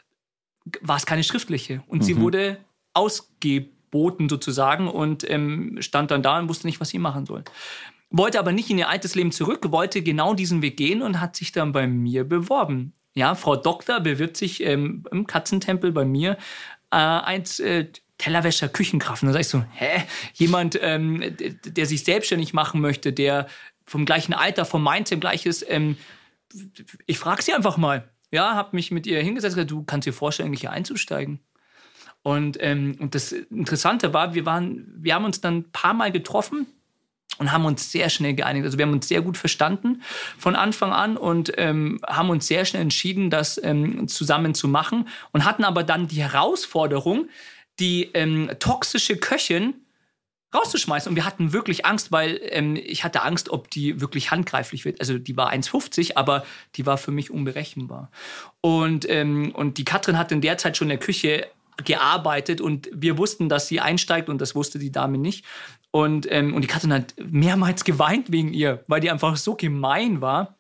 war es keine schriftliche. Und mhm. sie wurde ausgeboten sozusagen und ähm, stand dann da und wusste nicht, was sie machen soll. wollte aber nicht in ihr altes Leben zurück, wollte genau diesen Weg gehen und hat sich dann bei mir beworben. Ja, Frau Doktor bewirbt sich ähm, im Katzentempel bei mir äh, als äh, Tellerwäscher, Küchenkraft. Und dann sag ich so, hä? Jemand, ähm, der sich selbstständig machen möchte, der vom gleichen Alter, vom Mindset gleich ist, ähm, ich frage sie einfach mal. Ja, habe mich mit ihr hingesetzt und gesagt, du kannst dir vorstellen, hier einzusteigen. Und, ähm, und das Interessante war, wir, waren, wir haben uns dann ein paar Mal getroffen und haben uns sehr schnell geeinigt. Also wir haben uns sehr gut verstanden von Anfang an und ähm, haben uns sehr schnell entschieden, das ähm, zusammen zu machen und hatten aber dann die Herausforderung, die ähm, toxische Köchin rauszuschmeißen. Und wir hatten wirklich Angst, weil ähm, ich hatte Angst, ob die wirklich handgreiflich wird. Also die war eins fünfzig, aber die war für mich unberechenbar. Und, ähm, und die Katrin hat in der Zeit schon in der Küche gearbeitet und wir wussten, dass sie einsteigt und das wusste die Dame nicht. Und, ähm, und die Katrin hat mehrmals geweint wegen ihr, weil die einfach so gemein war.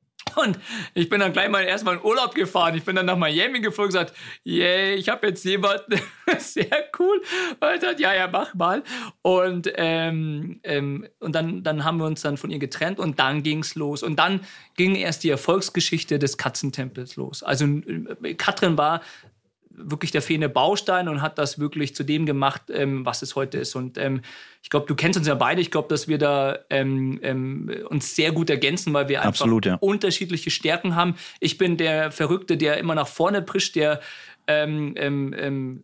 Und ich bin dann gleich mal erstmal in Urlaub gefahren. Ich bin dann nach Miami geflogen und gesagt, yay, ich habe jetzt jemanden, sehr cool. Und ich dachte, ja, ja, mach mal. Und, ähm, ähm, und dann, dann haben wir uns dann von ihr getrennt und dann ging's los. Und dann ging erst die Erfolgsgeschichte des Katzentempels los. Also Katrin war wirklich der fehlende Baustein und hat das wirklich zu dem gemacht, ähm, was es heute ist. Und ähm, ich glaube, du kennst uns ja beide. Ich glaube, dass wir da ähm, ähm, uns sehr gut ergänzen, weil wir einfach Absolut, ja. unterschiedliche Stärken haben. Ich bin der Verrückte, der immer nach vorne prischt, der ähm, ähm, ähm,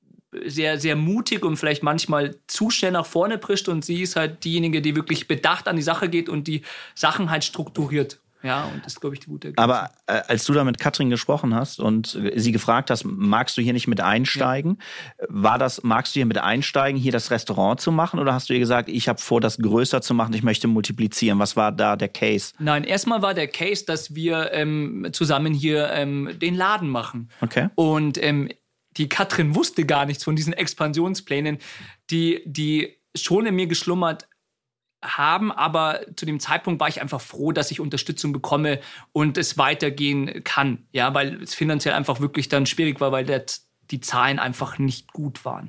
sehr, sehr mutig und vielleicht manchmal zu schnell nach vorne prischt. Und sie ist halt diejenige, die wirklich bedacht an die Sache geht und die Sachen halt strukturiert. Ja, und das ist, glaube ich, die gute Ergänzung. Aber äh, als du da mit Katrin gesprochen hast und sie gefragt hast, magst du hier nicht mit einsteigen? Ja. War das, magst du hier mit einsteigen, hier das Restaurant zu machen? Oder hast du ihr gesagt, ich habe vor, das größer zu machen, ich möchte multiplizieren? Was war da der Case? Nein, erstmal war der Case, dass wir ähm, zusammen hier ähm, den Laden machen. Okay. Und ähm, die Katrin wusste gar nichts von diesen Expansionsplänen, die, die schon in mir geschlummert haben, aber zu dem Zeitpunkt war ich einfach froh, dass ich Unterstützung bekomme und es weitergehen kann, ja, weil es finanziell einfach wirklich dann schwierig war, weil der, die Zahlen einfach nicht gut waren.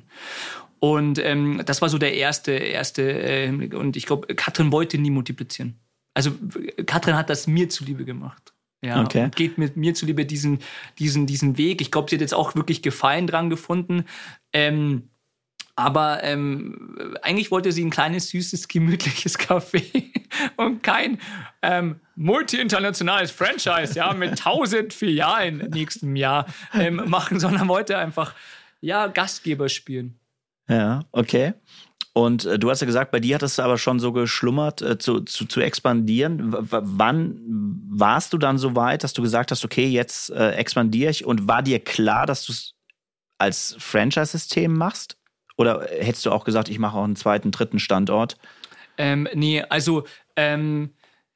Und ähm, das war so der erste, erste äh, und ich glaube, Katrin wollte nie multiplizieren. Also Katrin hat das mir zuliebe gemacht. Ja, okay. Und geht mit mir zuliebe diesen, diesen, diesen Weg. Ich glaube, sie hat jetzt auch wirklich Gefallen dran gefunden. Ähm, Aber ähm, eigentlich wollte sie ein kleines, süßes, gemütliches Café und kein ähm, multi-internationales Franchise, ja, mit tausend Filialen im nächsten Jahr ähm, machen, sondern wollte einfach, ja, Gastgeber spielen. Ja, okay. Und äh, du hast ja gesagt, bei dir hat es aber schon so geschlummert, äh, zu, zu, zu expandieren. W- w- wann warst du dann so weit, dass du gesagt hast, okay, jetzt äh, expandiere ich? Und war dir klar, dass du es als Franchise-System machst? Oder hättest du auch gesagt, ich mache auch einen zweiten, dritten Standort? Ähm, nee, also ähm,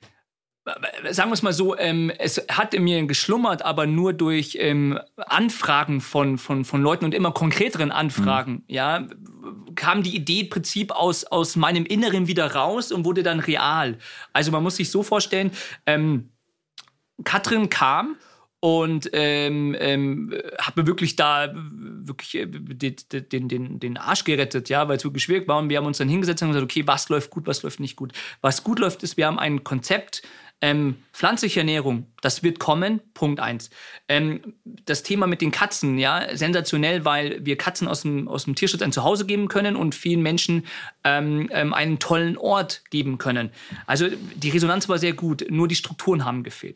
sagen wir es mal so, ähm, es hat in mir geschlummert, aber nur durch ähm, Anfragen von, von, von Leuten und immer konkreteren Anfragen. Mhm. Ja, kam die Idee im Prinzip aus, aus meinem Inneren wieder raus und wurde dann real. Also man muss sich so vorstellen, ähm, Katrin kam und ähm, ähm, hat mir wirklich da wirklich äh, den, den, den Arsch gerettet, ja, weil es wirklich schwierig war. Und wir haben uns dann hingesetzt und gesagt, okay, was läuft gut, was läuft nicht gut. Was gut läuft, ist, wir haben ein Konzept, ähm, pflanzliche Ernährung, das wird kommen, Punkt eins. Ähm, das Thema mit den Katzen, ja, sensationell, weil wir Katzen aus dem, aus dem Tierschutz ein Zuhause geben können und vielen Menschen ähm, ähm, einen tollen Ort geben können. Also die Resonanz war sehr gut, nur die Strukturen haben gefehlt.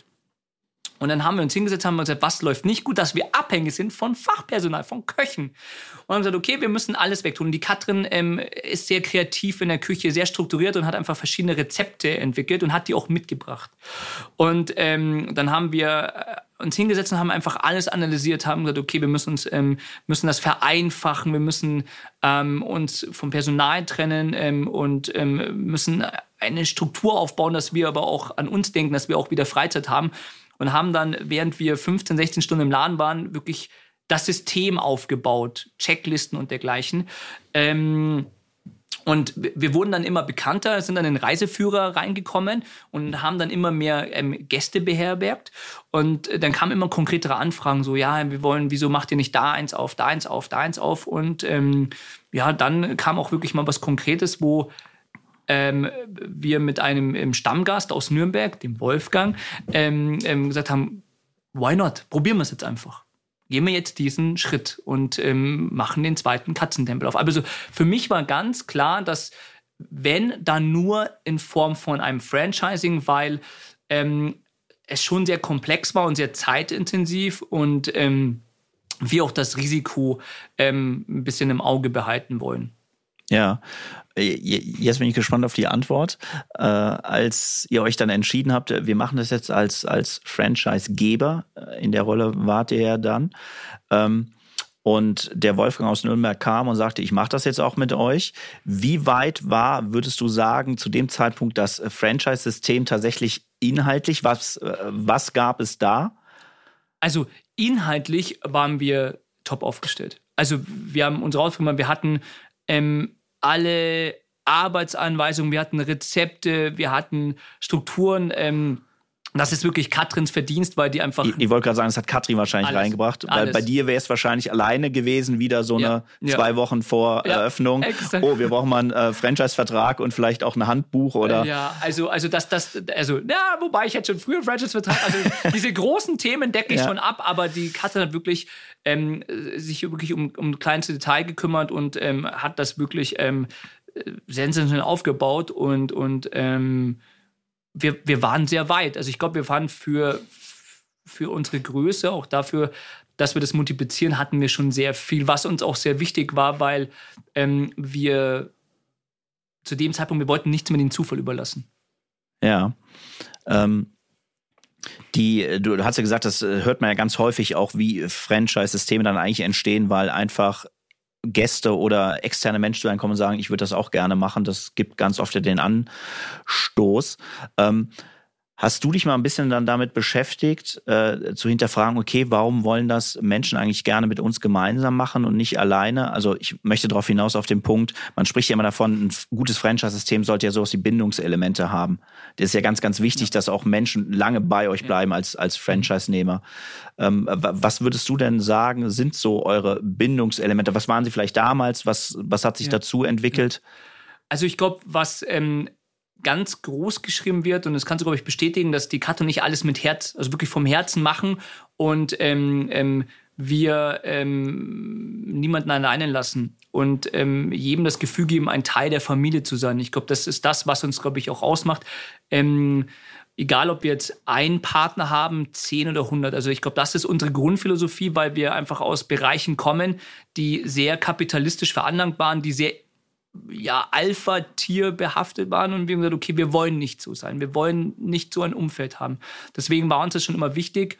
Und dann haben wir uns hingesetzt, haben gesagt, was läuft nicht gut, dass wir abhängig sind von Fachpersonal, von Köchen. Und haben gesagt, okay, wir müssen alles wegtun. Und die Katrin ähm, ist sehr kreativ in der Küche, sehr strukturiert und hat einfach verschiedene Rezepte entwickelt und hat die auch mitgebracht. Und ähm, dann haben wir uns hingesetzt und haben einfach alles analysiert, haben gesagt, okay, wir müssen uns ähm, müssen das vereinfachen, wir müssen ähm, uns vom Personal trennen ähm, und ähm, müssen eine Struktur aufbauen, dass wir aber auch an uns denken, dass wir auch wieder Freizeit haben. Und haben dann, während wir fünfzehn, sechzehn Stunden im Laden waren, wirklich das System aufgebaut, Checklisten und dergleichen. Ähm, und wir wurden dann immer bekannter, sind dann in Reiseführer reingekommen und haben dann immer mehr ähm, Gäste beherbergt. Und dann kamen immer konkretere Anfragen, so, ja, wir wollen, wieso macht ihr nicht da eins auf, da eins auf, da eins auf? Und ähm, ja, dann kam auch wirklich mal was Konkretes, wo ähm, wir mit einem ähm, Stammgast aus Nürnberg, dem Wolfgang, ähm, ähm, gesagt haben, why not? Probieren wir es jetzt einfach. Gehen wir jetzt diesen Schritt und ähm, machen den zweiten Katzentempel auf. Also für mich war ganz klar, dass wenn, dann nur in Form von einem Franchising, weil ähm, es schon sehr komplex war und sehr zeitintensiv und ähm, wir auch das Risiko ähm, ein bisschen im Auge behalten wollen. Ja, jetzt bin ich gespannt auf die Antwort. Äh, als ihr euch dann entschieden habt, wir machen das jetzt als, als Franchise-Geber, in der Rolle wart ihr ja dann, ähm, und der Wolfgang aus Nürnberg kam und sagte, ich mache das jetzt auch mit euch. Wie weit war, würdest du sagen, zu dem Zeitpunkt das Franchise-System tatsächlich inhaltlich? Was, was gab es da? Also inhaltlich waren wir top aufgestellt. Also wir haben uns rausgefunden, wir hatten ähm, alle Arbeitsanweisungen, wir hatten Rezepte, wir hatten Strukturen. Ähm, das ist wirklich Katrins Verdienst, weil die einfach... Ich, ich wollte gerade sagen, das hat Katrin wahrscheinlich alles, reingebracht. Alles. Weil bei dir wäre es wahrscheinlich alleine gewesen, wieder so eine ja, ja. zwei Wochen vor ja, Eröffnung. Exakt. Oh, wir brauchen mal einen äh, Franchise-Vertrag und vielleicht auch ein Handbuch oder... Ja, also, also das, das, also, ja, wobei ich hätte schon früher einen Franchise-Vertrag, also diese großen Themen decke ich ja. schon ab, aber die Katrin hat wirklich ähm, sich wirklich um, um kleinste Detail gekümmert und ähm, hat das wirklich ähm, sensationell aufgebaut und, und ähm, wir, wir waren sehr weit. Also ich glaube, wir waren für, für unsere Größe, auch dafür, dass wir das multiplizieren, hatten wir schon sehr viel, was uns auch sehr wichtig war, weil ähm, wir zu dem Zeitpunkt, wir wollten nichts mehr den Zufall überlassen. Ja, ähm, die, du hast ja gesagt, das hört man ja ganz häufig auch, wie Franchise-Systeme dann eigentlich entstehen, weil einfach Gäste oder externe Menschen zu einem kommen und sagen, ich würde das auch gerne machen. Das gibt ganz oft den Anstoß. Ähm, hast du dich mal ein bisschen dann damit beschäftigt, äh, zu hinterfragen, okay, warum wollen das Menschen eigentlich gerne mit uns gemeinsam machen und nicht alleine? Also ich möchte darauf hinaus auf den Punkt, man spricht ja immer davon, ein gutes Franchise-System sollte ja sowas wie Bindungselemente haben. Das ist ja ganz, ganz wichtig, ja. dass auch Menschen lange bei euch bleiben ja. als, als Franchise-Nehmer. Ähm, was würdest du denn sagen, sind so eure Bindungselemente? Was waren sie vielleicht damals? Was, was hat sich ja. dazu entwickelt? Also ich glaube, was ähm, ganz groß geschrieben wird, und das kannst du, glaube ich, bestätigen, dass die Katrin nicht alles mit Herz, also wirklich vom Herzen machen und ähm, ähm, wir ähm, niemanden alleine lassen und ähm, jedem das Gefühl geben, ein Teil der Familie zu sein. Ich glaube, das ist das, was uns, glaube ich, auch ausmacht. Ähm, Egal, ob wir jetzt einen Partner haben, zehn oder hundert. Also ich glaube, das ist unsere Grundphilosophie, weil wir einfach aus Bereichen kommen, die sehr kapitalistisch veranlagt waren, die sehr ja, Alpha-Tier behaftet waren. Und wir haben gesagt, okay, wir wollen nicht so sein. Wir wollen nicht so ein Umfeld haben. Deswegen war uns das schon immer wichtig.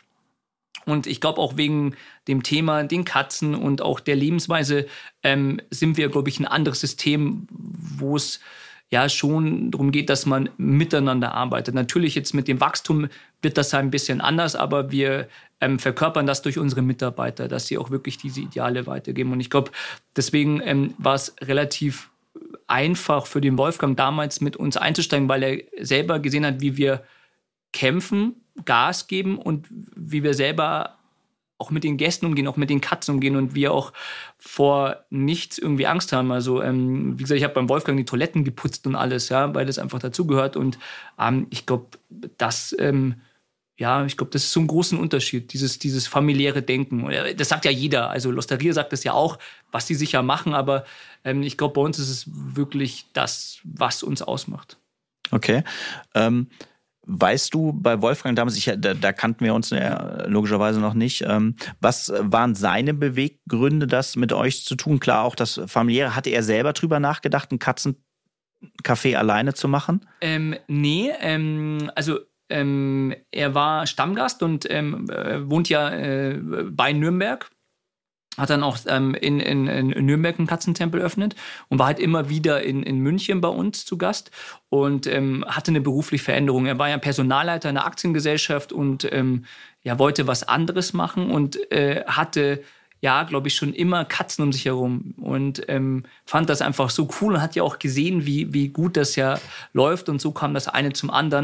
Und ich glaube auch wegen dem Thema den Katzen und auch der Lebensweise ähm, sind wir, glaube ich, ein anderes System, wo es ja schon darum geht, dass man miteinander arbeitet. Natürlich jetzt mit dem Wachstum wird das ein bisschen anders, aber wir ähm, verkörpern das durch unsere Mitarbeiter, dass sie auch wirklich diese Ideale weitergeben. Und ich glaube, deswegen ähm, war es relativ einfach für den Wolfgang damals mit uns einzusteigen, weil er selber gesehen hat, wie wir kämpfen, Gas geben und wie wir selber auch mit den Gästen umgehen, auch mit den Katzen umgehen und wir auch vor nichts irgendwie Angst haben. Also ähm, wie gesagt, ich habe beim Wolfgang die Toiletten geputzt und alles, ja, weil das einfach dazugehört. Und ähm, ich glaube, das, ähm, ja, ich glaube, das ist so ein großen Unterschied, dieses, dieses familiäre Denken. Das sagt ja jeder. Also L'Osteria sagt das ja auch, was die sicher machen. Aber ähm, ich glaube, bei uns ist es wirklich das, was uns ausmacht. Okay. Ähm Weißt du, bei Wolfgang damals, ich, da, da kannten wir uns ja logischerweise noch nicht, ähm, was waren seine Beweggründe, das mit euch zu tun? Klar, auch das Familiäre. Hatte er selber drüber nachgedacht, ein Katzencafé alleine zu machen? Ähm, nee, ähm, also ähm, er war Stammgast und ähm, wohnt ja äh, bei Nürnberg. Hat dann auch ähm, in, in, in Nürnberg einen Katzentempel eröffnet und war halt immer wieder in, in München bei uns zu Gast und ähm, hatte eine berufliche Veränderung. Er war ja Personalleiter einer Aktiengesellschaft und ähm, ja, wollte was anderes machen und äh, hatte, ja, glaube ich, schon immer Katzen um sich herum und ähm, fand das einfach so cool und hat ja auch gesehen, wie, wie gut das ja läuft und so kam das eine zum anderen.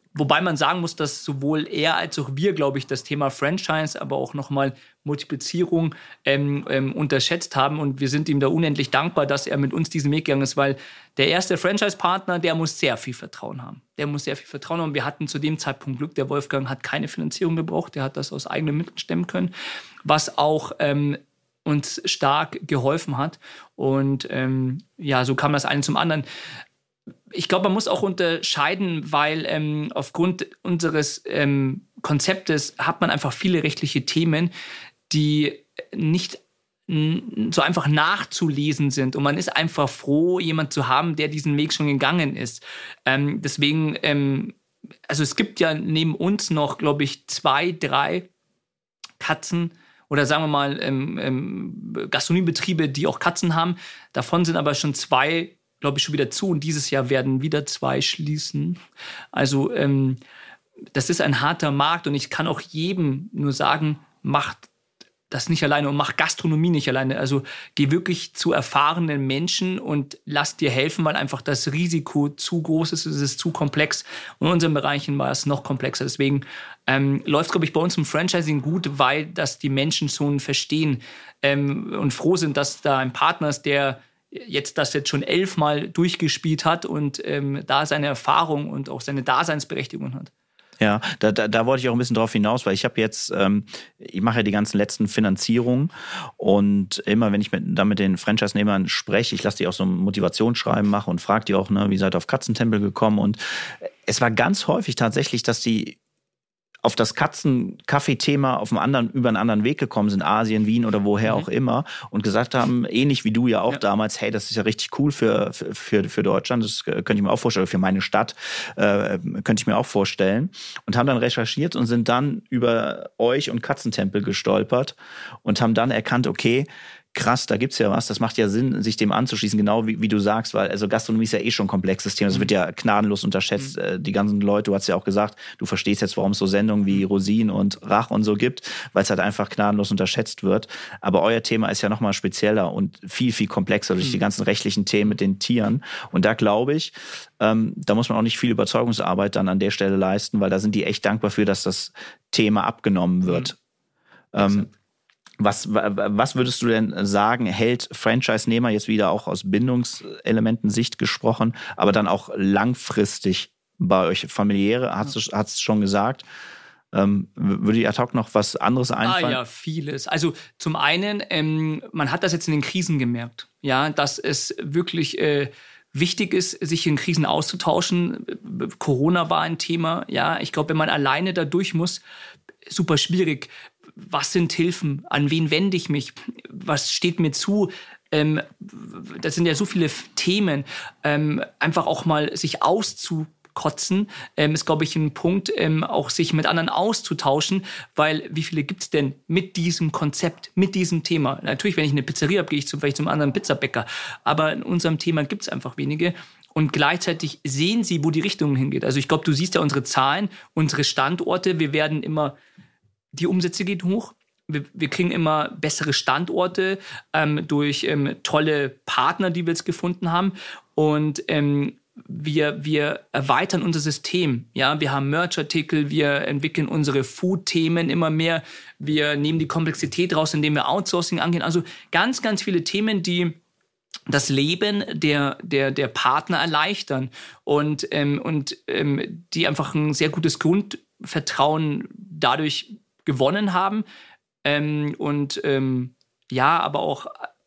Wobei man sagen muss, dass sowohl er als auch wir, glaube ich, das Thema Franchise, aber auch nochmal Multiplizierung ähm, ähm, unterschätzt haben. Und wir sind ihm da unendlich dankbar, dass er mit uns diesen Weg gegangen ist, weil der erste Franchise-Partner, der muss sehr viel Vertrauen haben. Der muss sehr viel Vertrauen haben. Wir hatten zu dem Zeitpunkt Glück, der Wolfgang hat keine Finanzierung gebraucht, der hat das aus eigenen Mitteln stemmen können, was auch ähm, uns stark geholfen hat. Und ähm, ja, so kam das eine zum anderen. Ich glaube, man muss auch unterscheiden, weil ähm, aufgrund unseres ähm, Konzeptes hat man einfach viele rechtliche Themen, die nicht n- so einfach nachzulesen sind. Und man ist einfach froh, jemanden zu haben, der diesen Weg schon gegangen ist. Ähm, deswegen, ähm, also es gibt ja neben uns noch, glaube ich, zwei, drei Katzen oder sagen wir mal ähm, ähm, Gastronomiebetriebe, die auch Katzen haben. Davon sind aber schon zwei, glaube ich, schon wieder zu. Und dieses Jahr werden wieder zwei schließen. Also ähm, das ist ein harter Markt. Und ich kann auch jedem nur sagen, macht das nicht alleine und mach Gastronomie nicht alleine. Also geh wirklich zu erfahrenen Menschen und lass dir helfen, weil einfach das Risiko zu groß ist, es ist zu komplex. Und in unseren Bereichen war es noch komplexer. Deswegen ähm, läuft es, glaube ich, bei uns im Franchising gut, weil das die Menschen schon verstehen ähm, und froh sind, dass da ein Partner ist, der jetzt das jetzt schon elfmal durchgespielt hat und ähm, da seine Erfahrung und auch seine Daseinsberechtigung hat. Ja, da, da, da wollte ich auch ein bisschen drauf hinaus, weil ich habe jetzt, ähm, ich mache ja die ganzen letzten Finanzierungen und immer, wenn ich mit, da mit den Franchise-Nehmern spreche, ich lasse die auch so ein Motivationsschreiben machen und frage die auch, ne, wie seid ihr auf Katzentempel gekommen? Und es war ganz häufig tatsächlich, dass die auf das Katzen-Kaffee-Thema auf einem anderen, über einen anderen Weg gekommen sind, Asien, Wien oder woher mhm. auch immer, und gesagt haben, ähnlich wie du ja auch ja. damals, hey, das ist ja richtig cool für, für, für Deutschland, das könnte ich mir auch vorstellen, für meine Stadt äh, könnte ich mir auch vorstellen, und haben dann recherchiert und sind dann über euch und Katzentempel gestolpert und haben dann erkannt, okay, krass, da gibt's ja was, das macht ja Sinn, sich dem anzuschließen, genau wie, wie du sagst, weil also Gastronomie ist ja eh schon ein komplexes Thema, das mhm. wird ja gnadenlos unterschätzt, mhm. die ganzen Leute, du hast ja auch gesagt, du verstehst jetzt, warum es so Sendungen wie Rosin und Rach und so gibt, weil es halt einfach gnadenlos unterschätzt wird, aber euer Thema ist ja nochmal spezieller und viel, viel komplexer durch mhm. die ganzen rechtlichen Themen mit den Tieren, und da glaube ich, ähm, da muss man auch nicht viel Überzeugungsarbeit dann an der Stelle leisten, weil da sind die echt dankbar für, dass das Thema abgenommen wird. Mhm. Ähm, Was, was würdest du denn sagen, hält Franchise-Nehmer jetzt wieder auch aus Bindungselementen-Sicht gesprochen, aber dann auch langfristig bei euch familiäre, hast du hat's schon gesagt, ähm, würde dir ad hoc noch was anderes einfallen? Ah ja, vieles. Also zum einen, ähm, man hat das jetzt in den Krisen gemerkt, ja, dass es wirklich äh, wichtig ist, sich in Krisen auszutauschen. Corona war ein Thema, ja, ich glaube, wenn man alleine da durch muss, super schwierig. Was sind Hilfen? An wen wende ich mich? Was steht mir zu? Ähm, das sind ja so viele Themen. Ähm, einfach auch mal sich auszukotzen, ähm, ist, glaube ich, ein Punkt, ähm, auch sich mit anderen auszutauschen, weil wie viele gibt es denn mit diesem Konzept, mit diesem Thema? Natürlich, wenn ich eine Pizzeria habe, gehe ich zum, vielleicht zum anderen Pizzabäcker, aber in unserem Thema gibt es einfach wenige. Und gleichzeitig sehen sie, wo die Richtung hingeht. Also ich glaube, du siehst ja unsere Zahlen, unsere Standorte, wir werden immer... Die Umsätze gehen hoch. Wir, wir kriegen immer bessere Standorte ähm, durch ähm, tolle Partner, die wir jetzt gefunden haben. Und ähm, wir, wir erweitern unser System. Ja, wir haben Merch-Artikel, wir entwickeln unsere Food-Themen immer mehr. Wir nehmen die Komplexität raus, indem wir Outsourcing angehen. Also ganz, ganz viele Themen, die das Leben der, der, der Partner erleichtern und, ähm, und ähm, die einfach ein sehr gutes Grundvertrauen dadurch gewonnen haben ähm, und ähm, ja, aber auch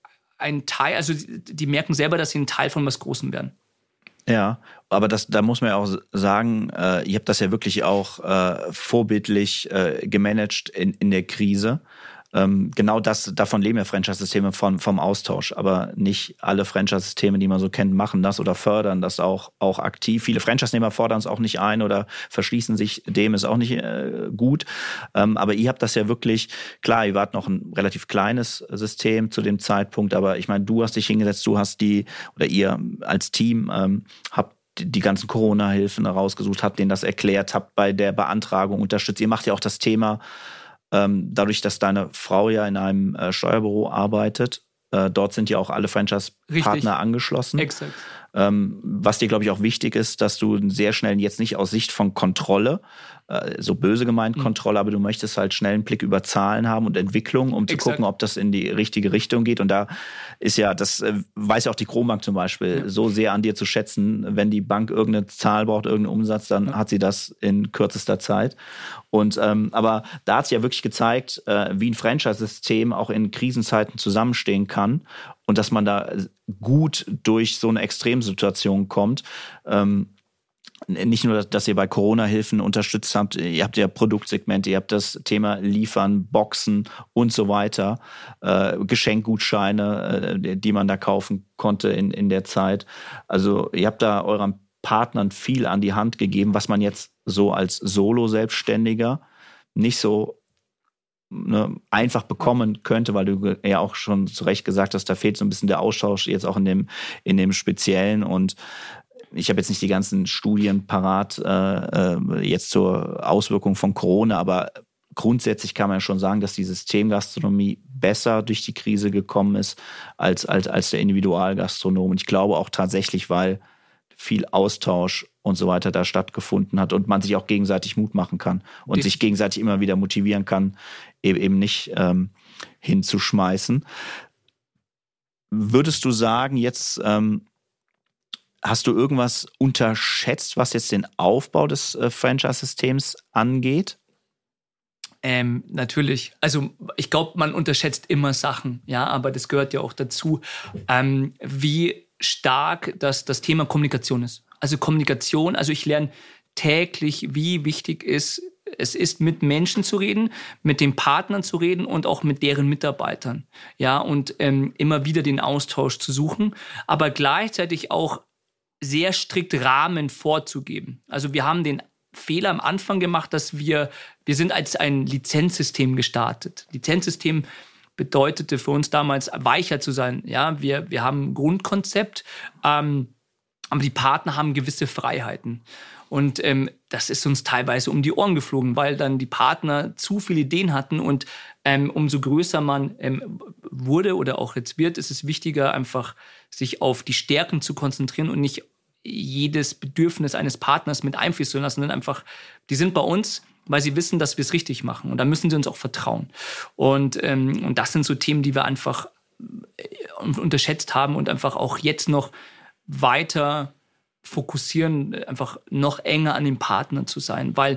ein Teil, also die merken selber, dass sie ein Teil von was Großem werden. Ja, aber das, da muss man ja auch sagen, äh, ihr habt das ja wirklich auch äh, vorbildlich äh, gemanagt in, in der Krise. Ähm, genau das, davon leben ja Franchise-Systeme von, vom Austausch, aber nicht alle Franchise-Systeme, die man so kennt, machen das oder fördern das auch, auch aktiv. Viele Franchise-Nehmer fordern es auch nicht ein oder verschließen sich dem, ist auch nicht äh, gut. Ähm, aber ihr habt das ja wirklich, klar, ihr wart noch ein relativ kleines System zu dem Zeitpunkt, aber ich meine, du hast dich hingesetzt, du hast die, oder ihr als Team ähm, habt die ganzen Corona-Hilfen rausgesucht, habt denen das erklärt, habt bei der Beantragung unterstützt. Ihr macht ja auch das Thema, dadurch, dass deine Frau ja in einem äh, Steuerbüro arbeitet, äh, dort sind ja auch alle Franchise-Partner angeschlossen. Exakt. Ähm, was dir, glaube ich, auch wichtig ist, dass du sehr schnell jetzt nicht aus Sicht von Kontrolle, äh, so böse gemeint Mhm. Kontrolle, aber du möchtest halt schnell einen Blick über Zahlen haben und Entwicklung, um zu Exakt. gucken, ob das in die richtige Richtung geht. Und da ist ja, das äh, weiß ja auch die Kronbank zum Beispiel, Ja. so sehr an dir zu schätzen, wenn die Bank irgendeine Zahl braucht, irgendeinen Umsatz, dann Ja. hat sie das in kürzester Zeit. Und ähm, aber da hat sie ja wirklich gezeigt, äh, wie ein Franchise-System auch in Krisenzeiten zusammenstehen kann und dass man da gut durch so eine Extremsituation kommt. Ähm, nicht nur, dass ihr bei Corona-Hilfen unterstützt habt, ihr habt ja Produktsegmente, ihr habt das Thema Liefern, Boxen und so weiter, äh, Geschenkgutscheine, äh, die man da kaufen konnte in, in der Zeit. Also ihr habt da euren Partnern viel an die Hand gegeben, was man jetzt so als Solo-Selbstständiger nicht so ne, einfach bekommen könnte, weil du ja auch schon zu Recht gesagt hast, da fehlt so ein bisschen der Austausch jetzt auch in dem, in dem Speziellen. Und ich habe jetzt nicht die ganzen Studien parat äh, jetzt zur Auswirkung von Corona, aber grundsätzlich kann man ja schon sagen, dass die Systemgastronomie besser durch die Krise gekommen ist als, als, als der Individualgastronom. Und ich glaube auch tatsächlich, weil viel Austausch und so weiter da stattgefunden hat und man sich auch gegenseitig Mut machen kann und Definitiv. sich gegenseitig immer wieder motivieren kann, eben nicht ähm, hinzuschmeißen. Würdest du sagen, jetzt ähm, hast du irgendwas unterschätzt, was jetzt den Aufbau des äh, Franchise-Systems angeht? Ähm, natürlich. Also ich glaube, man unterschätzt immer Sachen, ja, aber das gehört ja auch dazu, ähm, wie stark das, das Thema Kommunikation ist. Also Kommunikation, also ich lerne täglich, wie wichtig ist, es ist, mit Menschen zu reden, mit den Partnern zu reden und auch mit deren Mitarbeitern. Ja, und ähm, immer wieder den Austausch zu suchen, aber gleichzeitig auch sehr strikt Rahmen vorzugeben. Also wir haben den Fehler am Anfang gemacht, dass wir, wir sind als ein Lizenzsystem gestartet. Lizenzsystem bedeutete für uns damals, weicher zu sein. Ja, wir, wir haben ein Grundkonzept, ähm, aber die Partner haben gewisse Freiheiten. Und ähm, das ist uns teilweise um die Ohren geflogen, weil dann die Partner zu viele Ideen hatten. Und ähm, umso größer man ähm, wurde oder auch jetzt wird, ist es wichtiger, einfach sich auf die Stärken zu konzentrieren und nicht jedes Bedürfnis eines Partners mit einfließen zu lassen, sondern einfach, die sind bei uns, weil sie wissen, dass wir es richtig machen. Und da müssen sie uns auch vertrauen. Und, ähm, und das sind so Themen, die wir einfach unterschätzt haben und einfach auch jetzt noch weiter fokussieren, einfach noch enger an den Partnern zu sein. Weil,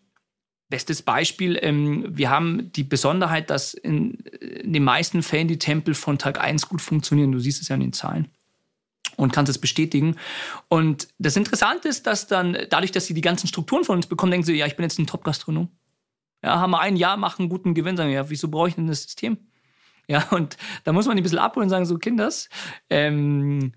bestes Beispiel, ähm, wir haben die Besonderheit, dass in, in den meisten Fällen die Tempel von Tag eins gut funktionieren. Du siehst es ja in den Zahlen. Und kannst es bestätigen. Und das Interessante ist, dass dann, dadurch, dass sie die ganzen Strukturen von uns bekommen, denken sie, ja, ich bin jetzt ein Top-Gastronom. Ja, haben wir ein Jahr, machen einen guten Gewinn, sagen, ja, wieso brauche ich denn das System? Ja, und da muss man die ein bisschen abholen und sagen, so, Kinders, ähm,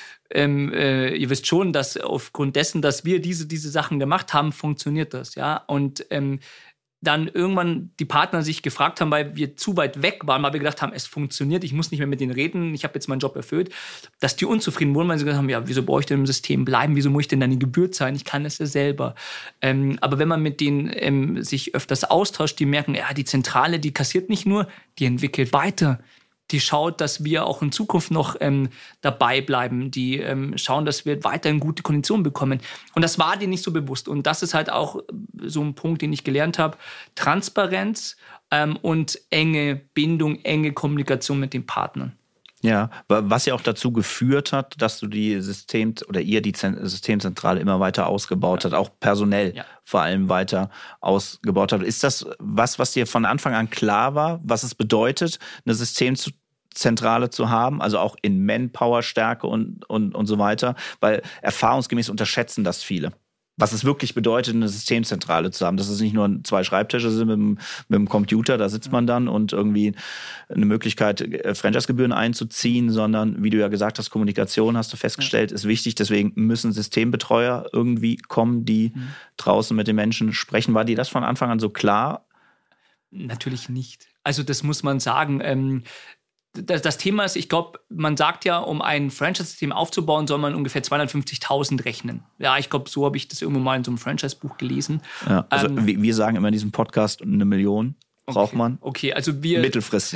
ähm, äh, ihr wisst schon, dass aufgrund dessen, dass wir diese, diese Sachen gemacht haben, funktioniert das, ja. Und ähm, dann irgendwann die Partner sich gefragt haben, weil wir zu weit weg waren, weil wir gedacht haben, es funktioniert, ich muss nicht mehr mit denen reden, ich habe jetzt meinen Job erfüllt, dass die unzufrieden wurden, weil sie gesagt haben, ja, wieso brauche ich denn im System bleiben, wieso muss ich denn dann die Gebühr zahlen, ich kann das ja selber. Ähm, aber wenn man mit denen ähm, sich öfters austauscht, die merken, ja, die Zentrale, die kassiert nicht nur, die entwickelt weiter. Die schaut, dass wir auch in Zukunft noch ähm, dabei bleiben. Die ähm, schauen, dass wir weiterhin gute Konditionen bekommen. Und das war denen nicht so bewusst. Und das ist halt auch so ein Punkt, den ich gelernt habe. Transparenz ähm, und enge Bindung, enge Kommunikation mit den Partnern. Ja, was ja auch dazu geführt hat, dass du die System oder ihr die Systemzentrale immer weiter ausgebaut ja. hat, auch personell ja. vor allem weiter ausgebaut hat. Ist das was, was dir von Anfang an klar war, was es bedeutet, eine Systemzentrale zu haben, also auch in Manpower-Stärke und, und, und so weiter? Weil erfahrungsgemäß unterschätzen das viele. Was es wirklich bedeutet, eine Systemzentrale zu haben. Das ist nicht nur zwei Schreibtische sind mit dem, mit dem Computer, da sitzt man dann und irgendwie eine Möglichkeit, Franchise-Gebühren einzuziehen, sondern, wie du ja gesagt hast, Kommunikation, hast du festgestellt, ja. ist wichtig. Deswegen müssen Systembetreuer irgendwie kommen, die mhm. draußen mit den Menschen sprechen. War dir das von Anfang an so klar? Natürlich nicht. Also das muss man sagen. Ähm Das, das Thema ist, ich glaube, man sagt ja, um ein Franchise-System aufzubauen, soll man ungefähr zweihundertfünfzigtausend rechnen. Ja, ich glaube, so habe ich das irgendwo mal in so einem Franchise-Buch gelesen. Ja, also ähm, wir sagen immer in diesem Podcast, eine Million braucht okay, man. Okay, also wir... Mittelfristig.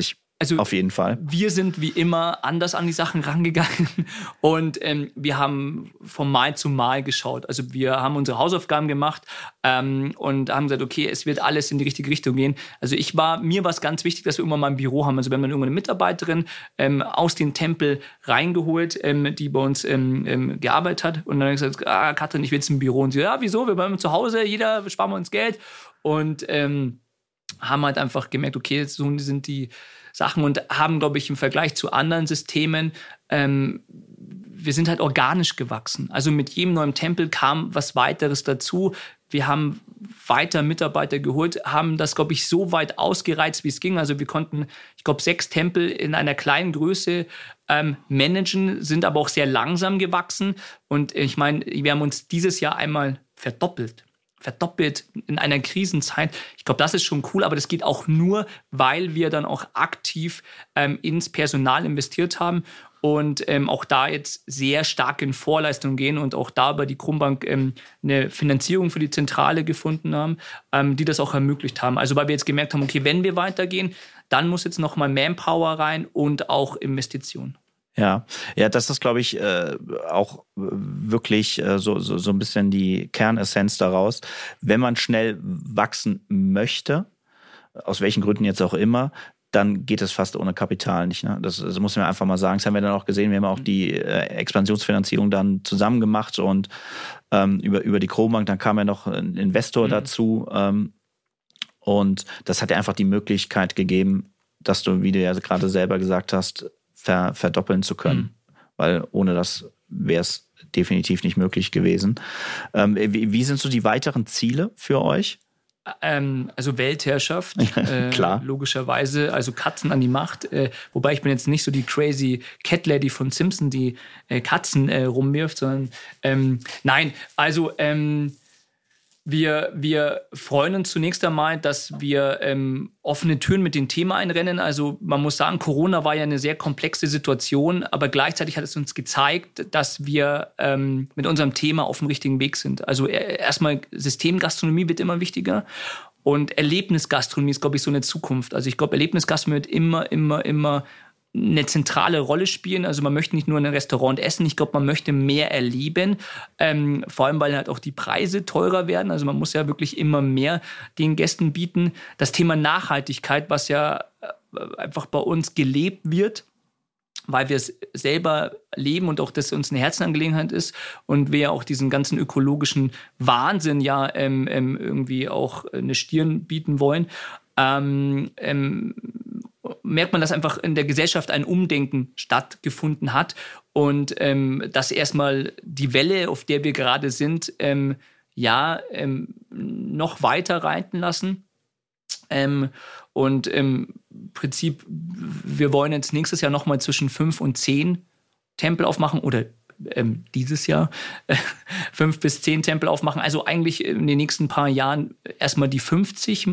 Also auf jeden Fall. Wir sind wie immer anders an die Sachen rangegangen und ähm, wir haben von Mal zu Mal geschaut. Also wir haben unsere Hausaufgaben gemacht ähm, und haben gesagt, okay, es wird alles in die richtige Richtung gehen. Also ich war, mir war es ganz wichtig, dass wir irgendwann mal ein Büro haben. Also wir haben dann irgendwann eine Mitarbeiterin ähm, aus dem Tempel reingeholt, ähm, die bei uns ähm, ähm, gearbeitet hat. Und dann habe ich gesagt, ah, Katrin, ich will jetzt ein Büro. Und sie, ja, wieso? Wir bleiben zu Hause, jeder sparen wir uns Geld. Und ähm, haben halt einfach gemerkt, okay, so sind die Sachen und haben, glaube ich, im Vergleich zu anderen Systemen, ähm, wir sind halt organisch gewachsen. Also mit jedem neuen Tempel kam was weiteres dazu. Wir haben weiter Mitarbeiter geholt, haben das, glaube ich, so weit ausgereizt, wie es ging. Also wir konnten, ich glaube, sechs Tempel in einer kleinen Größe ähm, managen, sind aber auch sehr langsam gewachsen. Und ich meine, wir haben uns dieses Jahr einmal verdoppelt. verdoppelt in einer Krisenzeit. Ich glaube, das ist schon cool, aber das geht auch nur, weil wir dann auch aktiv ähm, ins Personal investiert haben und ähm, auch da jetzt sehr stark in Vorleistung gehen und auch da bei die Krummbank ähm, eine Finanzierung für die Zentrale gefunden haben, ähm, die das auch ermöglicht haben. Also weil wir jetzt gemerkt haben, okay, wenn wir weitergehen, dann muss jetzt nochmal Manpower rein und auch Investitionen. Ja, ja, das ist, glaube ich, äh, auch wirklich äh, so, so, so ein bisschen die Kernessenz daraus. Wenn man schnell wachsen möchte, aus welchen Gründen jetzt auch immer, dann geht es fast ohne Kapital nicht. Ne? Das, das muss man einfach mal sagen. Das haben wir dann auch gesehen. Wir haben auch die äh, Expansionsfinanzierung dann zusammen gemacht und ähm, über, über die Krummbank, dann kam ja noch ein Investor mhm. dazu. Ähm, und das hat ja einfach die Möglichkeit gegeben, dass du, wie du ja gerade selber gesagt hast, Ver, verdoppeln zu können, mhm. weil ohne das wäre es definitiv nicht möglich gewesen. Ähm, wie, wie sind so die weiteren Ziele für euch? Ähm, also Weltherrschaft, äh, Klar. Logischerweise, also Katzen an die Macht. Äh, wobei ich bin jetzt nicht so die crazy Cat Lady von Simpson, die äh, Katzen äh, rumwirft, sondern ähm, nein, also ähm, Wir, wir freuen uns zunächst einmal, dass wir ähm, offene Türen mit dem Thema einrennen. Also man muss sagen, Corona war ja eine sehr komplexe Situation, aber gleichzeitig hat es uns gezeigt, dass wir ähm, mit unserem Thema auf dem richtigen Weg sind. Also erstmal Systemgastronomie wird immer wichtiger und Erlebnisgastronomie ist, glaube ich, so eine Zukunft. Also ich glaube, Erlebnisgastronomie wird immer, immer, immer eine zentrale Rolle spielen. Also man möchte nicht nur in einem Restaurant essen, ich glaube, man möchte mehr erleben, ähm, vor allem, weil halt auch die Preise teurer werden. Also man muss ja wirklich immer mehr den Gästen bieten. Das Thema Nachhaltigkeit, was ja einfach bei uns gelebt wird, weil wir es selber leben und auch das uns eine Herzenangelegenheit ist und wir ja auch diesen ganzen ökologischen Wahnsinn ja ähm, ähm, irgendwie auch eine Stirn bieten wollen. Ähm, ähm, merkt man, dass einfach in der Gesellschaft ein Umdenken stattgefunden hat und ähm, dass erstmal die Welle, auf der wir gerade sind, ähm, ja, ähm, noch weiter reiten lassen. Ähm, und im Prinzip, wir wollen jetzt nächstes Jahr nochmal zwischen fünf und zehn Tempel aufmachen oder ähm, dieses Jahr äh, fünf bis zehn Tempel aufmachen. Also eigentlich in den nächsten paar Jahren erstmal die fünfzig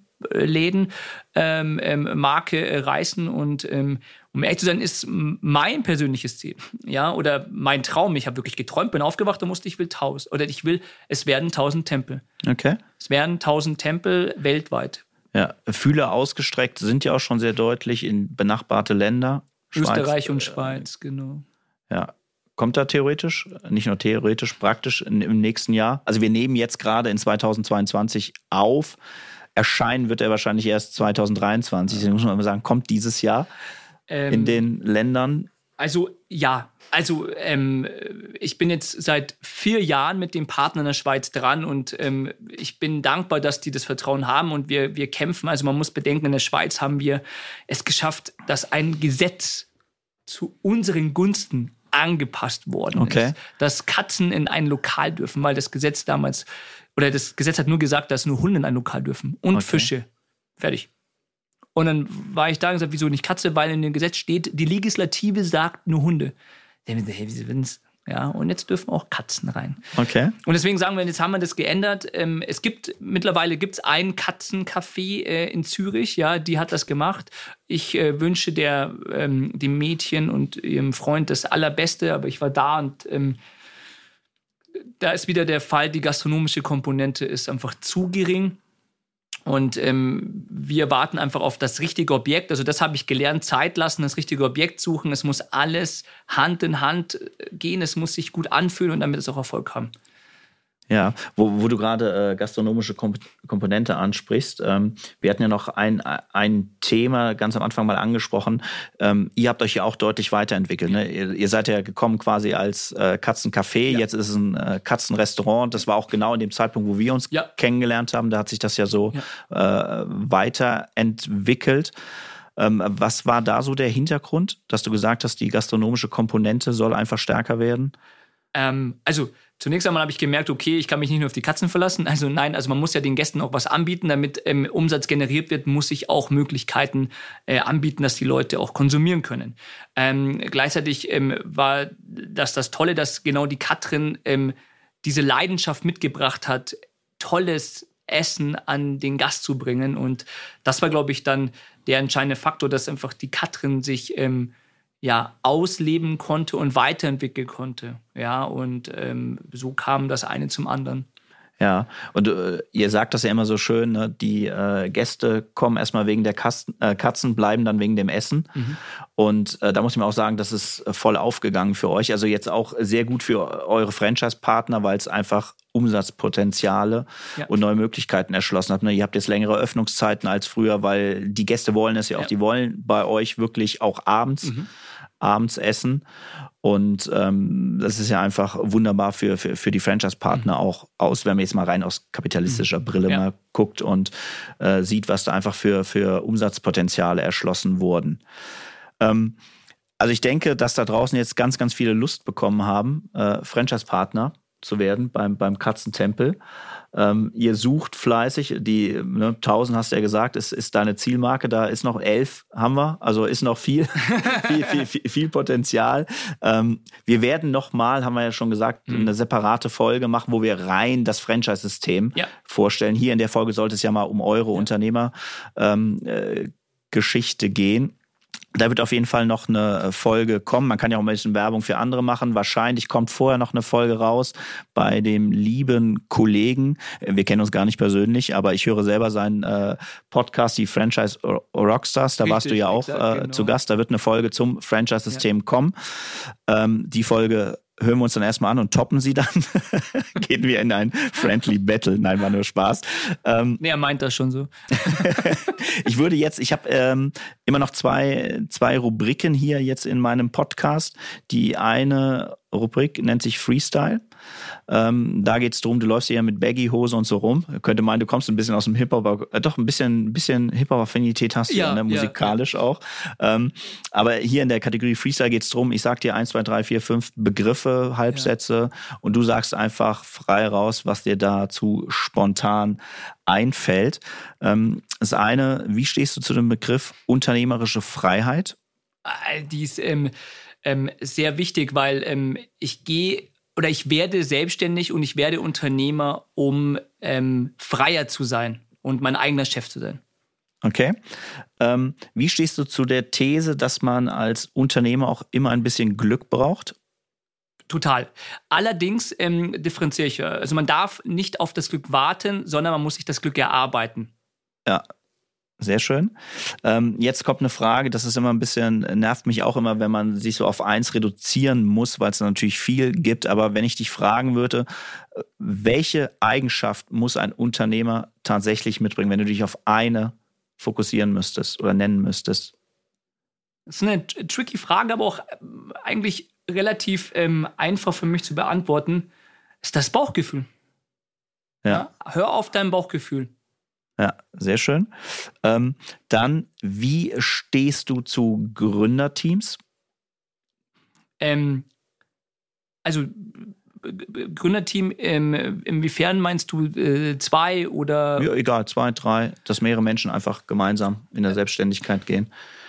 Läden ähm, ähm, Marke äh, reißen und ähm, um ehrlich zu sein, ist mein persönliches Ziel, ja, oder mein Traum, ich habe wirklich geträumt, bin aufgewacht und musste, ich will tausend, oder ich will, es werden tausend Tempel. Okay. Es werden tausend Tempel weltweit. Ja, Fühler ausgestreckt sind ja auch schon sehr deutlich in benachbarte Länder. Österreich Schweiz, und äh, Schweiz, genau. Ja. Kommt da theoretisch, nicht nur theoretisch, praktisch in, im nächsten Jahr? Also wir nehmen jetzt gerade in zweitausendzweiundzwanzig auf. Erscheinen wird er wahrscheinlich erst zweitausenddreiundzwanzig. Deswegen muss man immer sagen, kommt dieses Jahr ähm, in den Ländern? Also ja, also ähm, ich bin jetzt seit vier Jahren mit dem Partner in der Schweiz dran und ähm, ich bin dankbar, dass die das Vertrauen haben und wir, wir kämpfen. Also man muss bedenken, in der Schweiz haben wir es geschafft, dass ein Gesetz zu unseren Gunsten angepasst worden okay. ist. Dass Katzen in ein Lokal dürfen, weil das Gesetz damals, oder das Gesetz hat nur gesagt, dass nur Hunde in ein Lokal dürfen und okay. Fische. Fertig. Und dann war ich da und gesagt, wieso nicht Katze? Weil in dem Gesetz steht, die Legislative sagt nur Hunde. Ja, und jetzt dürfen auch Katzen rein. Okay. Und deswegen sagen wir, jetzt haben wir das geändert. Es gibt, mittlerweile gibt es ein Katzencafé in Zürich, ja, die hat das gemacht. Ich äh, wünsche der, ähm, dem Mädchen und ihrem Freund das Allerbeste, aber ich war da und ähm, da ist wieder der Fall, die gastronomische Komponente ist einfach zu gering. Und ähm, wir warten einfach auf das richtige Objekt. Also das habe ich gelernt, Zeit lassen, das richtige Objekt suchen. Es muss alles Hand in Hand gehen, es muss sich gut anfühlen und damit es auch Erfolg haben. Ja, wo, wo du gerade äh, gastronomische Komp- Komponente ansprichst. Ähm, wir hatten ja noch ein, ein Thema ganz am Anfang mal angesprochen. Ähm, ihr habt euch ja auch deutlich weiterentwickelt. Ne? Ihr, ihr seid ja gekommen quasi als äh, Katzencafé, ja. Jetzt ist es ein äh, Katzenrestaurant. Das war auch genau in dem Zeitpunkt, wo wir uns ja. kennengelernt haben. Da hat sich das ja so ja. Äh, weiterentwickelt. Ähm, was war da so der Hintergrund, dass du gesagt hast, die gastronomische Komponente soll einfach stärker werden? Ähm, also zunächst einmal habe ich gemerkt, okay, ich kann mich nicht nur auf die Katzen verlassen. Also nein, also man muss ja den Gästen auch was anbieten. Damit ähm, Umsatz generiert wird, muss ich auch Möglichkeiten äh, anbieten, dass die Leute auch konsumieren können. Ähm, gleichzeitig ähm, war das das Tolle, dass genau die Katrin ähm, diese Leidenschaft mitgebracht hat, tolles Essen an den Gast zu bringen. Und das war, glaube ich, dann der entscheidende Faktor, dass einfach die Katrin sich ähm, ja, ausleben konnte und weiterentwickeln konnte. Ja, und ähm, so kam das eine zum anderen. Ja, und äh, ihr sagt das ja immer so schön, ne? Die äh, Gäste kommen erstmal wegen der Kasten, äh, Katzen, bleiben dann wegen dem Essen. Mhm. Und äh, da muss ich mir auch sagen, das ist voll aufgegangen für euch. Also jetzt auch sehr gut für eure Franchise-Partner, weil es einfach Umsatzpotenziale ja. und neue Möglichkeiten erschlossen hat. Ne? Ihr habt jetzt längere Öffnungszeiten als früher, weil die Gäste wollen es ja auch. Ja. Die wollen bei euch wirklich auch abends, mhm. abends essen. Und ähm, das ist ja einfach wunderbar für, für, für die Franchise-Partner mhm. auch aus, wenn man jetzt mal rein aus kapitalistischer mhm. Brille ja. mal guckt und äh, sieht, was da einfach für, für Umsatzpotenziale erschlossen wurden. Ähm, also ich denke, dass da draußen jetzt ganz, ganz viele Lust bekommen haben, äh, Franchise-Partner zu werden beim, beim Katzentempel. Ähm, ihr sucht fleißig, die ne, tausend hast du ja gesagt, ist, ist deine Zielmarke, da ist noch elf, haben wir, also ist noch viel, viel, viel, viel, viel Potenzial. Ähm, wir werden nochmal, haben wir ja schon gesagt, mhm. eine separate Folge machen, wo wir rein das Franchise-System ja. vorstellen. Hier in der Folge sollte es ja mal um eure ja. Unternehmergeschichte ähm, äh, gehen. Da wird auf jeden Fall noch eine Folge kommen. Man kann ja auch ein bisschen Werbung für andere machen. Wahrscheinlich kommt vorher noch eine Folge raus bei dem lieben Kollegen. Wir kennen uns gar nicht persönlich, aber ich höre selber seinen äh, Podcast, die Franchise Rockstars. Da Richtig, warst du ja auch exakt, äh, genau. zu Gast. Da wird eine Folge zum Franchise-System ja. kommen. Ähm, die Folge hören wir uns dann erstmal an und toppen sie dann. Gehen wir in ein Friendly Battle. Nein, war nur Spaß. Ähm, nee, er meint das schon so. Ich würde jetzt, ich habe ähm, immer noch zwei, zwei Rubriken hier jetzt in meinem Podcast. Die eine Rubrik nennt sich Freestyle. Ähm, da geht es darum, du läufst hier mit Baggy-Hose und so rum. Könnte meinen, du kommst ein bisschen aus dem Hip-Hop, äh, doch ein bisschen, ein bisschen Hip-Hop-Affinität hast du ja, ne? musikalisch ja, ja. auch. Ähm, aber hier in der Kategorie Freestyle geht es darum, ich sag dir eins, zwei, drei, vier, fünf Begriffe, Halbsätze ja. und du sagst einfach frei raus, was dir dazu spontan einfällt. Ähm, das eine, wie stehst du zu dem Begriff unternehmerische Freiheit? Die ist ähm, ähm, sehr wichtig, weil ähm, ich gehe oder ich werde selbstständig und ich werde Unternehmer, um ähm, freier zu sein und mein eigener Chef zu sein. Okay. Ähm, wie stehst du zu der These, dass man als Unternehmer auch immer ein bisschen Glück braucht? Total. Allerdings ähm, differenziere ich. Also man darf nicht auf das Glück warten, sondern man muss sich das Glück erarbeiten. Ja. Sehr schön. Ähm, jetzt kommt eine Frage, das ist immer ein bisschen, nervt mich auch immer, wenn man sich so auf eins reduzieren muss, weil es natürlich viel gibt. Aber wenn ich dich fragen würde, welche Eigenschaft muss ein Unternehmer tatsächlich mitbringen, wenn du dich auf eine fokussieren müsstest oder nennen müsstest? Das ist eine tricky Frage, aber auch eigentlich relativ ähm, einfach für mich zu beantworten. Ist das Bauchgefühl. Ja. Ja? Hör auf dein Bauchgefühl. Ja, sehr schön. Ähm, dann, wie stehst du zu Gründerteams? Ähm, also Gründerteam, ähm, inwiefern meinst du äh, zwei oder? Ja, egal, zwei, drei, dass mehrere Menschen einfach gemeinsam in der Selbstständigkeit gehen.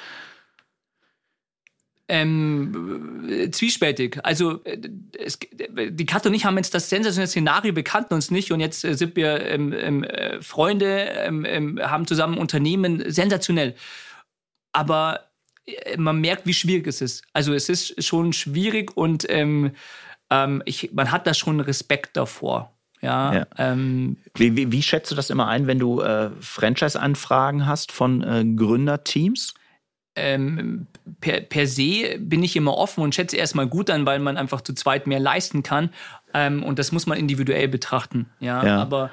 Ähm, zwiespältig. Also es, die Katja und ich haben jetzt das sensationelle Szenario, wir kannten uns nicht und jetzt äh, sind wir ähm, äh, Freunde, ähm, haben zusammen ein Unternehmen, sensationell. Aber äh, man merkt, wie schwierig es ist. Also es ist schon schwierig und ähm, ähm, ich, man hat da schon Respekt davor. Ja, ja. Ähm, wie, wie, wie schätzt du das immer ein, wenn du äh, Franchise-Anfragen hast von äh, Gründerteams? Ähm, per, per se bin ich immer offen und schätze erstmal gut an, weil man einfach zu zweit mehr leisten kann. Ähm, und das muss man individuell betrachten. Ja, ja. aber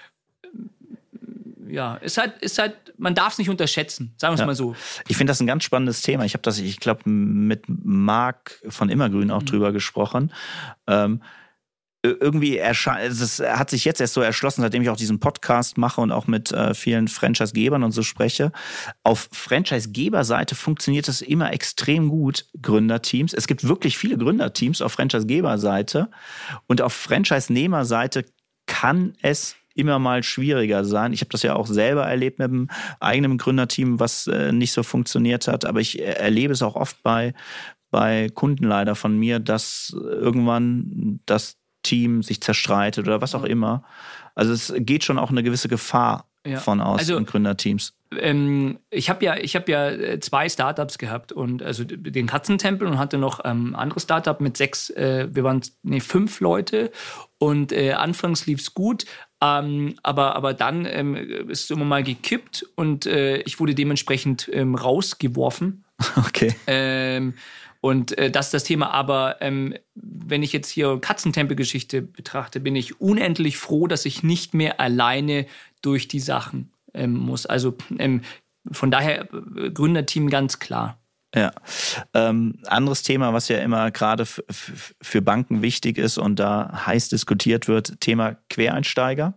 ja, ist halt, ist halt, man darf es nicht unterschätzen, sagen wir es ja. mal so. Ich finde das ein ganz spannendes Thema. Ich habe das, ich glaube, mit Marc von Immergrün auch mhm. drüber gesprochen. Ähm, irgendwie ersche- es hat sich jetzt erst so erschlossen, seitdem ich auch diesen Podcast mache und auch mit äh, vielen Franchise-Gebern und so spreche. Auf Franchise-Geber-Seite funktioniert das immer extrem gut, Gründerteams. Es gibt wirklich viele Gründerteams auf Franchise-Geber-Seite und auf Franchise-Nehmer-Seite kann es immer mal schwieriger sein. Ich habe das ja auch selber erlebt mit einem eigenen Gründerteam, was äh, nicht so funktioniert hat, aber ich erlebe es auch oft bei, bei Kunden leider von mir, dass irgendwann das Team sich zerstreitet oder was auch immer. Also es geht schon auch eine gewisse Gefahr ja. von aus also, in Gründerteams. Ähm, ich habe ja, ich habe ja zwei Startups gehabt und also den Katzentempel und hatte noch ähm, ein anderes Startup mit sechs, äh, wir waren nee, fünf Leute und äh, anfangs lief's gut, ähm, aber aber dann ähm, ist es immer mal gekippt und äh, ich wurde dementsprechend ähm, rausgeworfen. Okay. Ähm, Und äh, das ist das Thema. Aber ähm, wenn ich jetzt hier Katzentempel-Geschichte betrachte, bin ich unendlich froh, dass ich nicht mehr alleine durch die Sachen ähm, muss. Also ähm, von daher äh, Gründerteam ganz klar. Ja. Ähm, anderes Thema, was ja immer gerade f- f- für Banken wichtig ist und da heiß diskutiert wird, Thema Quereinsteiger.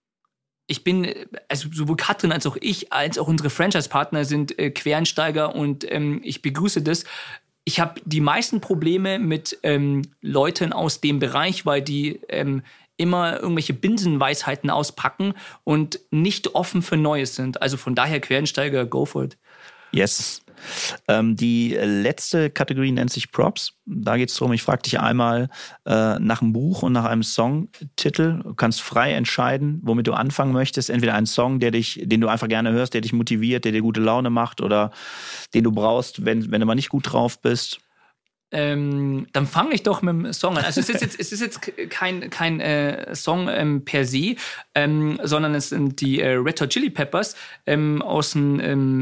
Ich bin, also sowohl Katrin als auch ich, als auch unsere Franchise-Partner sind äh, Quereinsteiger und ähm, ich begrüße das. Ich habe die meisten Probleme mit ähm, Leuten aus dem Bereich, weil die ähm, immer irgendwelche Binsenweisheiten auspacken und nicht offen für Neues sind. Also von daher Quereinsteiger, go for it. Yes. Ähm, die letzte Kategorie nennt sich Props. Da geht es darum, ich frage dich einmal äh, nach einem Buch und nach einem Songtitel. Du kannst frei entscheiden, womit du anfangen möchtest. Entweder einen Song, der dich, den du einfach gerne hörst, der dich motiviert, der dir gute Laune macht oder den du brauchst, wenn, wenn du mal nicht gut drauf bist. Ähm, dann fange ich doch mit dem Song an. Also es ist jetzt, es ist jetzt kein, kein äh, Song ähm, per se, ähm, sondern es sind die äh, Red Hot Chili Peppers ähm, aus einem ähm,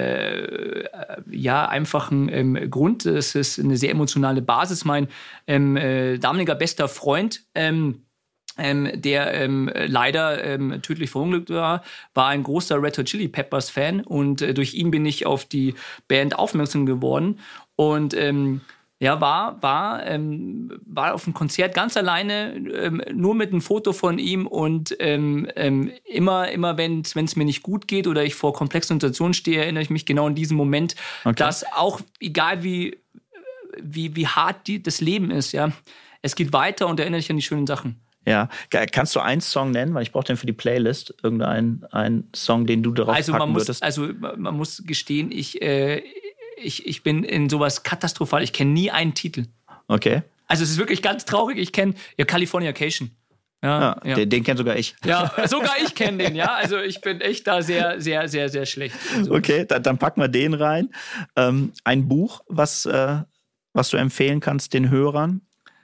äh, ja, einfachen ähm, Grund. Es ist eine sehr emotionale Basis. Mein ähm, äh, damaliger bester Freund, ähm, Ähm, der ähm, leider ähm, tödlich verunglückt war, war ein großer Red Hot Chili Peppers Fan und äh, durch ihn bin ich auf die Band aufmerksam geworden und ähm, ja, war, war, ähm, war auf dem Konzert ganz alleine, ähm, nur mit einem Foto von ihm und ähm, ähm, immer, immer wenn es mir nicht gut geht oder ich vor komplexen Situationen stehe, erinnere ich mich genau in diesem Moment, okay. dass auch, egal wie, wie, wie hart die, das Leben ist, ja, es geht weiter und erinnere dich an die schönen Sachen. Ja, kannst du einen Song nennen, weil ich brauche den für die Playlist, irgendeinen einen Song, den du darauf also packen man muss, würdest? Also man muss gestehen, ich, äh, ich, ich bin in sowas katastrophal, ich kenne nie einen Titel. Okay. Also es ist wirklich ganz traurig, ich kenne ja Californication. Ja, ja, ja. Den, den kenn sogar ich. Ja, sogar ich kenne den, ja. Also ich bin echt da sehr, sehr, sehr, sehr schlecht. Okay, dann, dann packen wir den rein. Ähm, ein Buch, was, äh, was du empfehlen kannst den Hörern?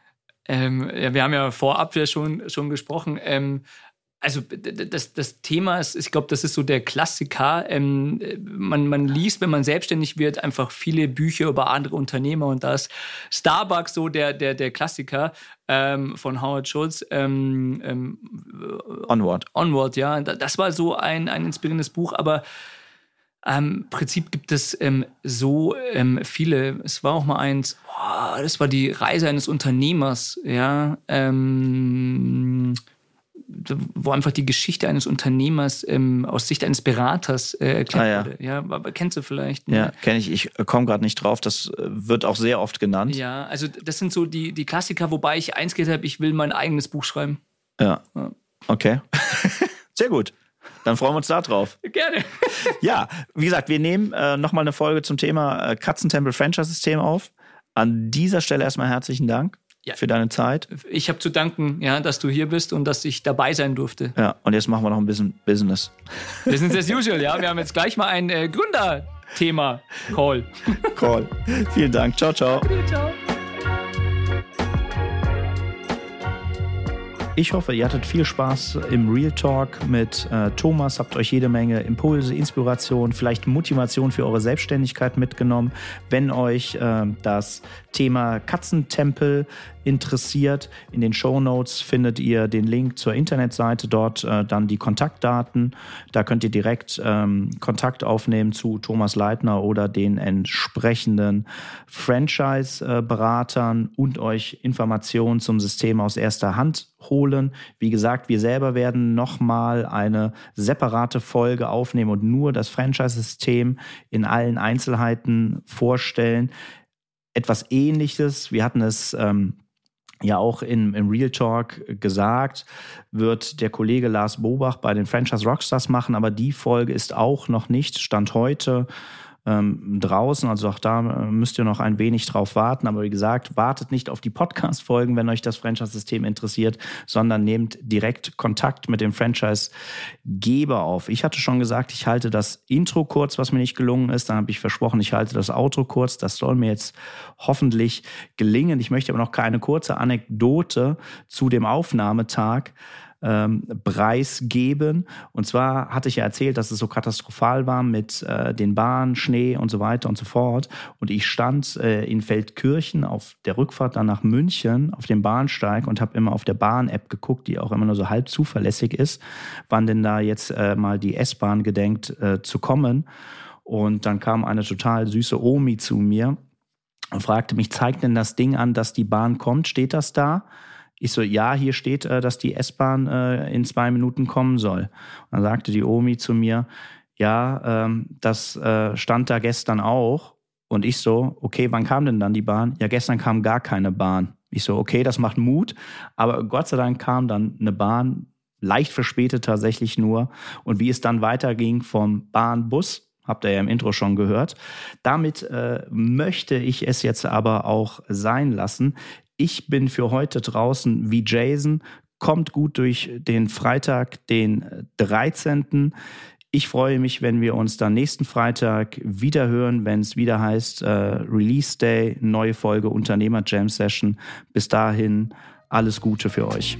Ähm, ja, wir haben ja vorab ja schon, schon gesprochen. Ähm, also das, das Thema ist, ich glaube, das ist so der Klassiker. Ähm, man, man liest, wenn man selbstständig wird, einfach viele Bücher über andere Unternehmer und da ist Starbucks so der, der, der Klassiker ähm, von Howard Schultz. Ähm, ähm, Onward. Onward, ja. Das war so ein, ein inspirierendes Buch, aber Ähm, im Prinzip gibt es ähm, so ähm, viele. Es war auch mal eins, oh, das war die Reise eines Unternehmers, ja, ähm, wo einfach die Geschichte eines Unternehmers ähm, aus Sicht eines Beraters äh, erklärt ah, ja. wurde. Ja, aber kennst du vielleicht? Ne? Ja, kenne ich. Ich komme gerade nicht drauf. Das wird auch sehr oft genannt. Ja, also das sind so die, die Klassiker, wobei ich eins gesagt habe, ich will mein eigenes Buch schreiben. Ja, ja. Okay. Sehr gut. Dann freuen wir uns da drauf. Gerne. Ja, wie gesagt, wir nehmen äh, nochmal eine Folge zum Thema äh, Katzentempel-Franchise-System auf. An dieser Stelle erstmal herzlichen Dank ja. für deine Zeit. Ich habe zu danken, ja, dass du hier bist und dass ich dabei sein durfte. Ja, und jetzt machen wir noch ein bisschen Business. Business as usual, ja. Wir haben jetzt gleich mal ein äh, Gründerthema. Call. Call. Vielen Dank. Ciao, ciao. Ciao. Ich hoffe, ihr hattet viel Spaß im Real Talk mit äh, Thomas, habt euch jede Menge Impulse, Inspiration, vielleicht Motivation für eure Selbstständigkeit mitgenommen. Wenn euch äh, das Thema Katzentempel interessiert, in den Shownotes findet ihr den Link zur Internetseite, dort äh, dann die Kontaktdaten. Da könnt ihr direkt ähm, Kontakt aufnehmen zu Thomas Leitner oder den entsprechenden Franchise-Beratern und euch Informationen zum System aus erster Hand holen. Wie gesagt, wir selber werden nochmal eine separate Folge aufnehmen und nur das Franchise-System in allen Einzelheiten vorstellen. Etwas Ähnliches, wir hatten es ähm, ja auch in, im Real Talk gesagt, wird der Kollege Lars Bobach bei den Franchise Rockstars machen, aber die Folge ist auch noch nicht, Stand heute, ähm, draußen, also auch da müsst ihr noch ein wenig drauf warten, aber wie gesagt, wartet nicht auf die Podcast-Folgen, wenn euch das Franchise-System interessiert, sondern nehmt direkt Kontakt mit dem Franchise-Geber auf. Ich hatte schon gesagt, ich halte das Intro kurz, was mir nicht gelungen ist, dann habe ich versprochen, ich halte das Outro kurz, das soll mir jetzt hoffentlich gelingen. Ich möchte aber noch keine kurze Anekdote zu dem Aufnahmetag Ähm, preisgeben. Und zwar hatte ich ja erzählt, dass es so katastrophal war mit äh, den Bahnen, Schnee und so weiter und so fort. Und ich stand äh, in Feldkirchen auf der Rückfahrt dann nach München auf dem Bahnsteig und habe immer auf der Bahn-App geguckt, die auch immer nur so halb zuverlässig ist, wann denn da jetzt äh, mal die S-Bahn gedenkt äh, zu kommen. Und dann kam eine total süße Omi zu mir und fragte mich, zeigt denn das Ding an, dass die Bahn kommt? Steht das da? Ich so, ja, hier steht, dass die S-Bahn in zwei Minuten kommen soll. Und dann sagte die Omi zu mir, ja, das stand da gestern auch. Und ich so, okay, wann kam denn dann die Bahn? Ja, gestern kam gar keine Bahn. Ich so, okay, das macht Mut. Aber Gott sei Dank kam dann eine Bahn, leicht verspätet tatsächlich nur. Und wie es dann weiterging vom Bahnbus, habt ihr ja im Intro schon gehört. Damit äh, möchte ich es jetzt aber auch sein lassen. Ich bin für heute draußen wie Jason. Kommt gut durch den Freitag, den dreizehnten Ich freue mich, wenn wir uns dann nächsten Freitag wieder hören, wenn es wieder heißt äh, Release Day, neue Folge Unternehmer Jam Session. Bis dahin alles Gute für euch.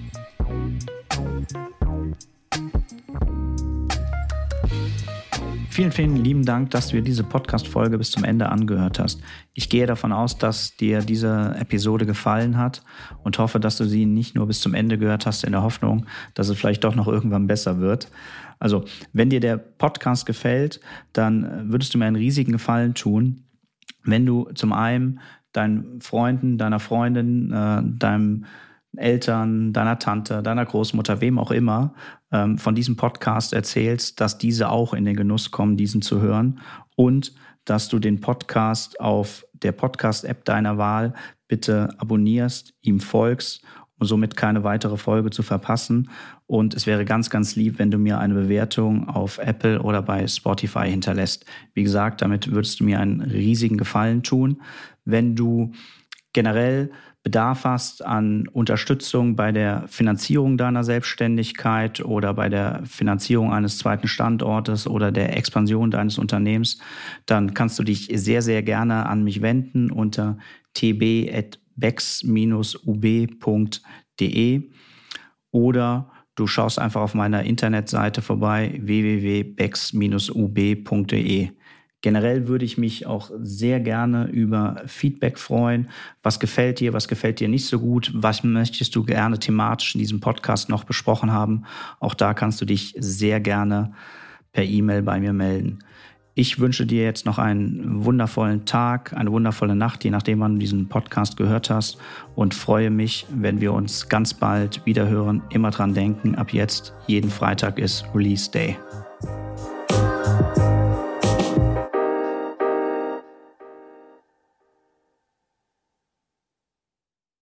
Vielen, vielen lieben Dank, dass du dir diese Podcast-Folge bis zum Ende angehört hast. Ich gehe davon aus, dass dir diese Episode gefallen hat und hoffe, dass du sie nicht nur bis zum Ende gehört hast in der Hoffnung, dass es vielleicht doch noch irgendwann besser wird. Also, wenn dir der Podcast gefällt, dann würdest du mir einen riesigen Gefallen tun, wenn du zum einen deinen Freunden, deiner Freundin, äh, deinem Eltern, deiner Tante, deiner Großmutter, wem auch immer, ähm, von diesem Podcast erzählst, dass diese auch in den Genuss kommen, diesen zu hören und dass du den Podcast auf der Podcast-App deiner Wahl bitte abonnierst, ihm folgst, um somit keine weitere Folge zu verpassen. Und es wäre ganz, ganz lieb, wenn du mir eine Bewertung auf Apple oder bei Spotify hinterlässt. Wie gesagt, damit würdest du mir einen riesigen Gefallen tun. Wenn du generell Bedarf hast an Unterstützung bei der Finanzierung deiner Selbstständigkeit oder bei der Finanzierung eines zweiten Standortes oder der Expansion deines Unternehmens, dann kannst du dich sehr, sehr gerne an mich wenden unter t b at bex dash u b punkt d e oder du schaust einfach auf meiner Internetseite vorbei w w w punkt bex dash u b punkt d e. Generell würde ich mich auch sehr gerne über Feedback freuen. Was gefällt dir, was gefällt dir nicht so gut? Was möchtest du gerne thematisch in diesem Podcast noch besprochen haben? Auch da kannst du dich sehr gerne per E-Mail bei mir melden. Ich wünsche dir jetzt noch einen wundervollen Tag, eine wundervolle Nacht, je nachdem, wann du diesen Podcast gehört hast, und freue mich, wenn wir uns ganz bald wieder hören. Immer dran denken, ab jetzt, jeden Freitag ist Release Day.